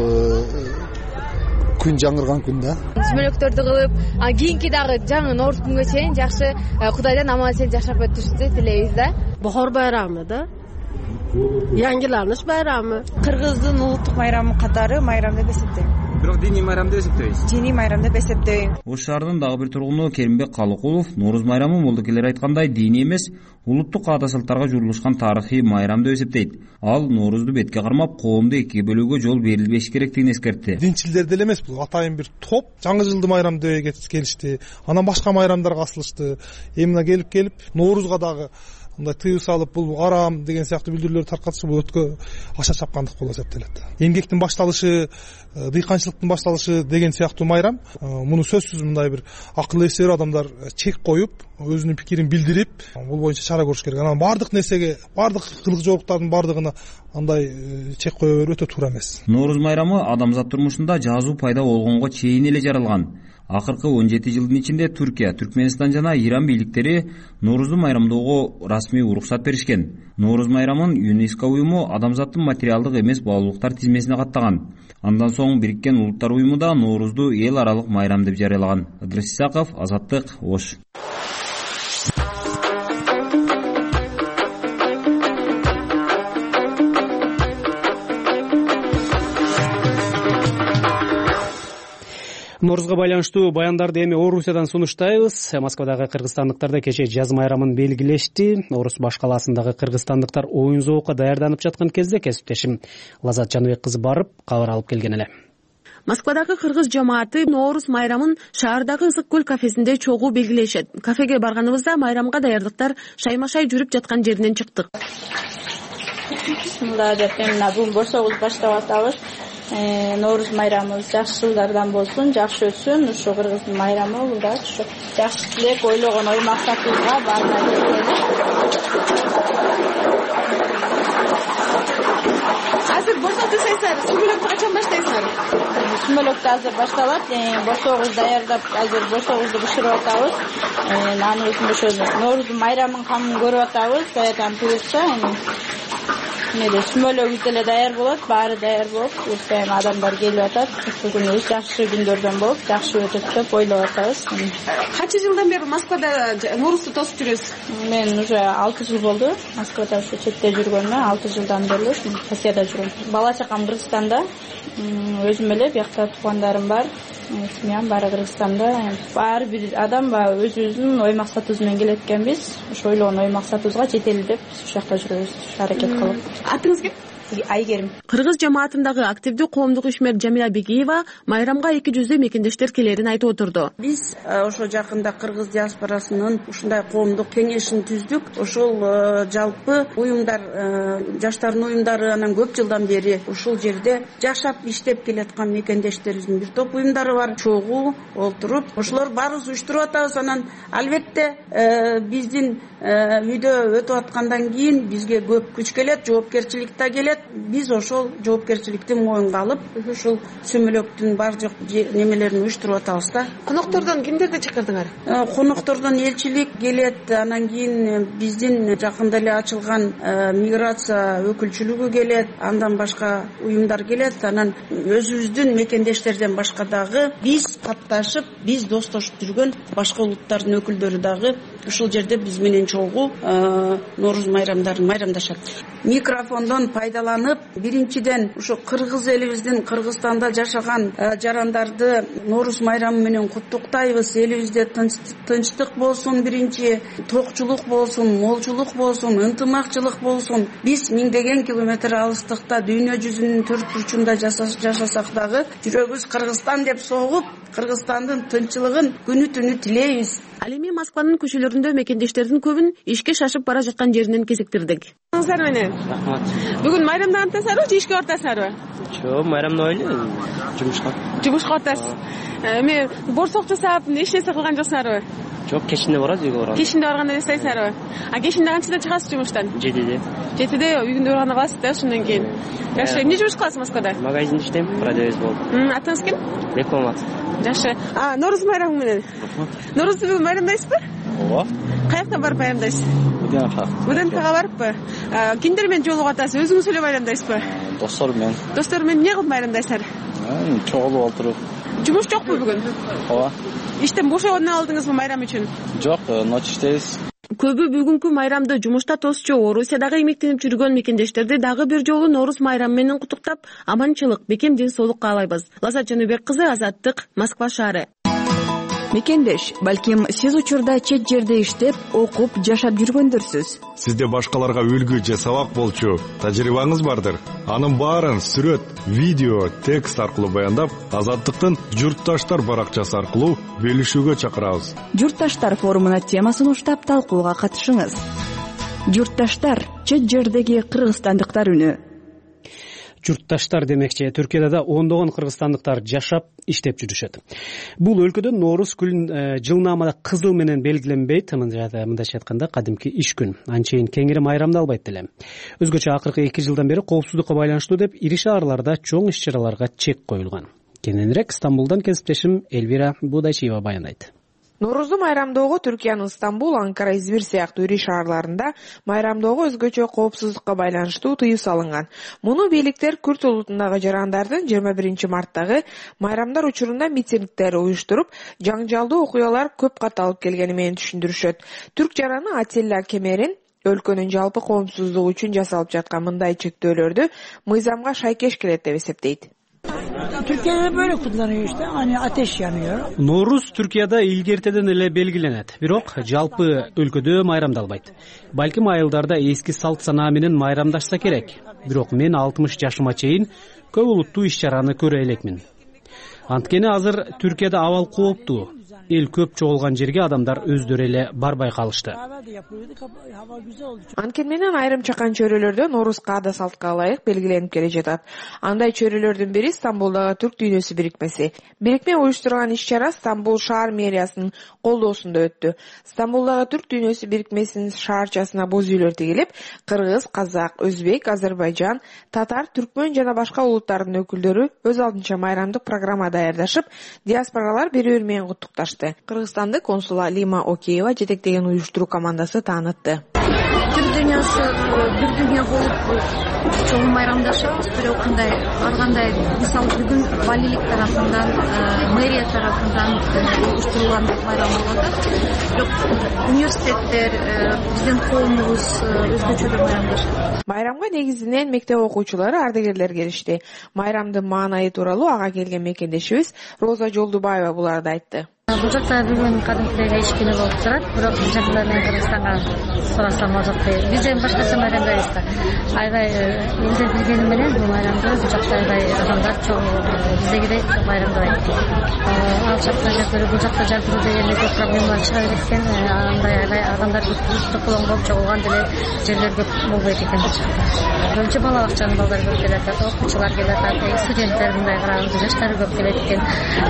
күн жаңырган күн да. Сүмөлөктөрдү кылып, кийинки дагы жаңы Нооруз күнгө чейин жакшы Кудайдан аман эсен жашап өтүшүктү тилейбиз да. Бохор байрамы да. Яңгыланыш байрамы. Кыргыздын улуттук майрамы катары майрам деп эсептейм. Бирок диний майрам деп эсептейбиз. Диний майрам деп эсептейм. Ош шаарынын дагы бир тургуну Керимбек Калыкулов Нооруз майрамы молдокелер айткандай диний эмес, улуттук аада салттарга журулушкан тарыхый майрам деп эсептейт. Ал Ноорузду бетке кармап, коомду экиге бөлүүгө жол берилбеш керектигин эскертти. Динчилдер деле эмес, бул атайын бир топ жаңы жылды майрам деп келишти. Анан башка майрамдарга катышты. Эмне келип Ноорузга дагы мындай тыюу салып, бул арам деген сыяктуу билдирүүлөрдү таркатышы бул өткө аша чапкандык болуп эсептелет. Эмгектин башталышы, дыйканчылыктын башталышы деген сыяктуу майрам. Муну сөзсүз мындай бир акыл эстер адамдар чек коюп, өзүнүн пикирин билдирип, бул боюнча чара көрүш керек. Анан бардык нерсеге, бардык кылык жоруктардын бардыгына андай чек кое берүү өтө туура эмес. Нооруз майрамы адамзат турмушунда жазуу пайда болгонго чейин эле жаралган. Акыркы 17 жылдын ичинде Түркия, Түркмөнстан жана Иран бийликтери Ноорузду майрамдоого расмий уруксат беришкен. Нооруз майрамын ЮНЕСКО уюму адамзаттын материалдык эмес баалуулуктар тизмесине каттаган. Андан соң Бириккен Улуттар уюму да Ноорузду эл аралык майрам деп жарыялаган. Ыдрис Исаков, Азаттык, Ош. Ноорузга байланыштуу баяндарды эми Орусиядан сунуштайбыз. Москвадагы кыргызстандыктар да кечээ жаз майрамын белгилешти. Орус баш калаасындагы кыргызстандыктар оюн-зоокко даярданып жаткан кезде кесиптешим Лазат Жаныбек кызы барып кабар алып келген эле. Москвадагы кыргыз жамааты Ноорус майрамын шаардагы Ысык көл кафесинде чогуу белгилешет. Кафеге барганыбызда майрамга даярдыктар шаймашай жүрүп жаткан жеринен чыктык. Мында деп мына бул борсогубуз баштап атабыз. Нооруз майрамыбыз жакшы жылдардан болсун, жакшы өтсүн. Ушу кыргыздын майрамы бул да ушу жакшы тилек, ойлогон ой максатыбызга баарына жетели. Азыр борсок жасайсыздар, сүмөлөктү качан баштайсыздар? Сүмөлөктү азыр башталат. Борсогубузду даярдап, азыр борсогубузду бышырып атабыз. Аны өзүн ошо Нооруздун майрамын камын көрүп атабыз. Даярдан буюрса, мейле сүмөлөгүбүз деле даяр болот, баары даяр болуп, ертең адамдар келип атат. Ушул күнүбүз жакшы күндөрдөн болуп, жакшы өтөт деп ойлоп атабыз. Канча жылдан бери Москвада Ноорузду тосуп жүрөсүз? Мен уже 6 жыл болду. Москвада ушу четте жүргөнүмө 6 жылдан бери Россияда жүрөм. Бала чакам Кыргызстанда, өзүм эле биякта туугандарым бар. Семьям баары Кыргызстанда. Баары бир адам өзүбүздүн ой максатыбыз менен келет экенбиз. Ошо ойлогон ой максатыбызга жетели деп ушул жакта жүрөбүз, аракет кылып. Атыңыз ким? Айгерим. Кыргыз жамаатындагы активдүү коомдук ишмер Жамиля Бегиева майрамга 200 мекендештер келерин айтып отурду. Биз ошо жакында кыргыз диаспорасынын ушундай коомдук кеңешин түздүк. Ошол жалпы уюмдар, жаштардын уюмдары анан көп жылдан бери ушул жерде жашап иштеп келаткан мекендештерибиздин бир топ уюмдары бар. Чогуу олтуруп, ошолор баарыбыз уюштуруп атабыз. Анан албетте биздин үйдө өтүп аткандан кийин бизге көп күч келет, жоопкерчилик да келет. Биз ошол жоопкерчиликти моюнга алып, ушул сүмөлөктүн бар жок немелерин уюштуруп атабыз да. Коноктордон кимдерди чакырдыңар? Коноктордон элчилик келет, анан кийин биздин жакында эле ачылган миграция өкүлчүлүгү келет, андан башка уюмдар келет, анан өзүбүздүн мекендештерден башка дагы биз катташып, биз достошуп жүргөн башка улуттардын өкүлдөрү дагы ушул жерде биз менен чогуу Нооруз майрамдарын майрамдашат. Микрофондон пайдаланып жарыяланып, биринчиден ушу кыргыз элибиздин Кыргызстанда жашаган жарандарды Нооруз майрамы менен куттуктайбыз. Элибизде тынчтык болсун, биринчи токчулук болсун, молчулук болсун, ынтымакчылык болсун. Биз миңдеген километр алыстыкта дүйнө жүзүнүн төрт бурчунда жашасак дагы жүрөгүбүз Кыргызстан деп согуп, Кыргызстандын тынччылыгын күнү түнү тилейбиз. Ал эми Москванын көчөлөрүндө мекендештердин көбүн ишке шашып бара жаткан жеринен кезиктирдик. Менен. Рахмат. Бүгүн майрамда антасарбы же ишке бартасарбы? Жок, майрамда ойлойм, жумушка. Жумушка бартасыз. Эми борсок жасап, эч нерсе кылган жоксузарбы? Жок, кечинде барабыз, үйгө барабыз. Кечинде барганда жасайсызарбы? Кечинде канчада чыгасыз жумуштан? 7-де. 7-де үйүндө барганда каласыз да, ошондон кийин. Жакшы, эмне жумуш кыласыз Москвада? Магазинде иштейм, продавец болуп. Атыңыз ким? Бекмамат. Жакшы. Нооруз майрамы менен. Ноорузду бүгүн майрамдайсызбы? Ооба. Каяктан барып майрамдайсыз? Будентага барыппы? Кимдер менен жолугуп атасыз? Өзүңүз эле майрамдайсызбы? Достор менен. Достор менен эмне кылып майрамдайсыздар? Чогулуп отуруп. Жумуш жокпу бүгүн? Ооба. Иштен бошогондон алдыңызбы майрам үчүн? Жок, ночь иштейбиз. Көбү бүгүнкү майрамды жумушта тосчу, Орусиядагы эмгектенип жүргөн мекендештерди дагы бир жолу Нооруз майрамы менен куттуктап, аманчылык, бекем ден соолук каалайбыз. Лазат Жаныбек кызы, Азаттык, Москва шаары. Мекендеш, балким сиз учурда чет жерде иштеп, окуп, жашап жүргөндөрсүз. Сизде башкаларга үлгү же сабак болчу тажрыйбаңыз бардыр. Анын баарын сүрөт, видео, текст аркылуу баяндап, Азаттыктын журтташтар баракчасы аркылуу бөлүшүүгө чакырабыз. Журтташтар форумуна тема сунуштап талкууга катышыңыз. Журтташтар, чет жердеги кыргызстандыктар үнү. Журтташтар демекчи, Түркияда да ондогон кыргызстандыктар жашап, иштеп жүрүшөт. Бул өлкөдө Нооруз күнүн жылнаамада кызыл менен белгиленбейт, мындайча айтканда кадимки иш күн. Анчейин кеңири майрамдалбайт деле. Өзгөчө акыркы 2 жылдан бери коопсуздукка байланыштуу деп ири шаарларда чоң иш-чараларга чек коюлган. Кененирээк Стамбулдан кесиптешим Элвира Будайчиева баяндайт. Ноорузду майрамдоого Түркиянын Стамбул, Анкара, Измир сыяктуу ири шаарларында майрамдоого өзгөчө коопсуздукка байланыштуу тыюу салынган. Муну бийликтер Күрд улутундагы жарандардын 21 марттагы майрамдар учурунда митингдер уюштуруп, жаңжалдуу окуялар көп катталып келгени менен түшүндүрүшөт. Түрк жараны Атилла Кемерин өлкөнүн жалпы коомсуздугу үчүн жасалып жаткан мындай чектөөлөрдү мыйзамга шайкеш келет деп эсептейт. Türkiye'de böyle kutlanıyor işte. Hani ateş yanıyor. Нооруз Түркияда илгертеден эле белгиленет, бирок жалпы өлкөдө майрамдалбайт. Балким айылдарда эски салт санаа менен майрамдашса керек. Бирок мен 60 жашыма чейин көп улуттуу иш-чараны көрө элекмин. Анткени азыр Түркияда абал кооптуу. Эл көп чогулган жерге адамдар өздөрү эле барбай калышты. Анткени менен айрым чакан чөйрөлөрдө Нооруз каада салтка ылайык белгиленип келе жатат. Андай чөйрөлөрдүн бири Стамбулдагы Түрк дүйнөсү бирикмеси. Бирикме уюштурган иш-чара Стамбул шаар мэриясынын колдоосунда өттү. Стамбулдагы Түрк дүйнөсү бирикмесинин шаарчасына боз үйлөр тигилип, кыргыз, казак, өзбек, азербайжан, татар, түркмөн жана башка улуттардын өкүлдөрү өз алдынча майрамдык программа даярдашып, диаспоралар бири-бири менен куттукташты. Кыргызстанды консула Лима Океева жетектеген уюштуруу командасы таанытты. Түрк дүйнөсү бир дүйнө болуп чоң майрамдашабыз, бирок ар кандай мисалы бүгүн валийлик тарафынан, мэрия тарафынан уюштурулган майрам болуп атат. Бирок университеттер, биздин коомубуз өзгөчө да майрамдашат. Майрамга негизинен мектеп окуучулары, ардагерлер келишти. Майрамдын маанайы тууралуу ага келген мекендешибиз Роза Жолдубаева буларды айтты. Бул жакта бүгүн кадимкидей иш күнү болуп турат, бирок жакында мен Кыргызстанга сурасам болот. Биз эми башкача майрамдайбыз да. Аябай элде билгени менен бул майрамды бул жакта аябай адамдар чоң биздегидей майрамдабайт. Ал жакта бул жакта жалтыруу деген көп проблемалар чыга берет экен. Андай аябай адамдар тополоң болуп чогулган деле жерлер көп болбойт экен бул жакта. Биринчи бала бакчанын балдары көп келет, окуучулар келет, студенттер мындай караганда жаштары көп келет экен.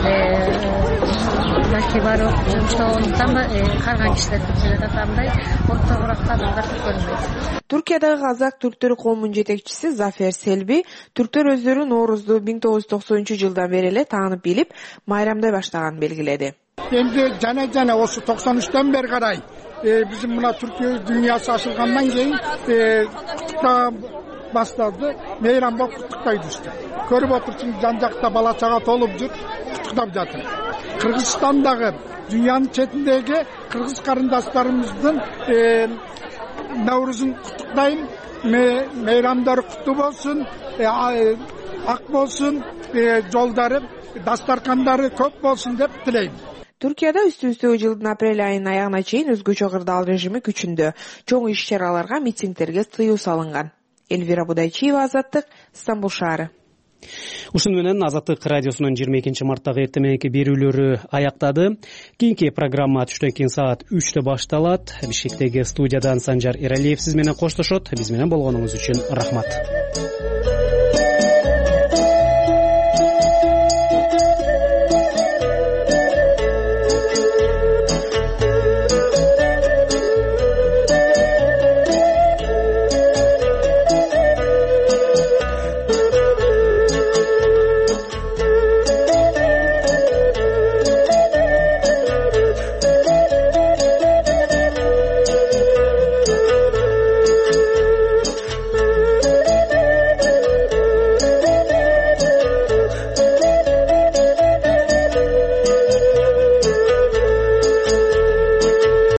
Балки бар жумушта болгондуктан карган кишилер көп келет, андай ортогураакта адамдар көп көрүнбөйт. Түркиядагы казак түрктөр коомунун жетекчиси Зафер Селби түрктөр өздөрү Ноорузду 1990-жылдан бери эле таанып билип, майрамдай баштаганын белгиледи. Эми жана ошо 93-төн бери карай биздин мына Түркия дүйнөсү ачылгандан кийин куттуктаа башталды. Мейрамга куттуктайбыз. Көрүп отурсуңуз, жан жакта бала чага толуп жүр, куттуктап жатыр. Кыргызстандагы дүйнөнүн четиндеги кыргыз карындаштарыбыздын Наурузун куттуктайм. мейрамдар куттуу болсун, ак болсун, жолдары, дастаркандары көп болсун деп тилейм. Түркияда үстүбүздөгү жылдын апрель айынын аягына чейин өзгөчө кырдаал режими күчүндө. Чоң иш-чараларга, митингдерге тыюу салынган. Элвира Будайчиева, Азаттык, Стамбул шаары. Ушуну менен Азаттык радиосунун 22 марттагы эртең берүүлөрү аяктады. Кийинки программа түштөн кийин саат 3-тө башталат. Бишкектеги студиядан Санжар Эралиев сиз менен коштошот. Биз менен болгонуңуз үчүн рахмат.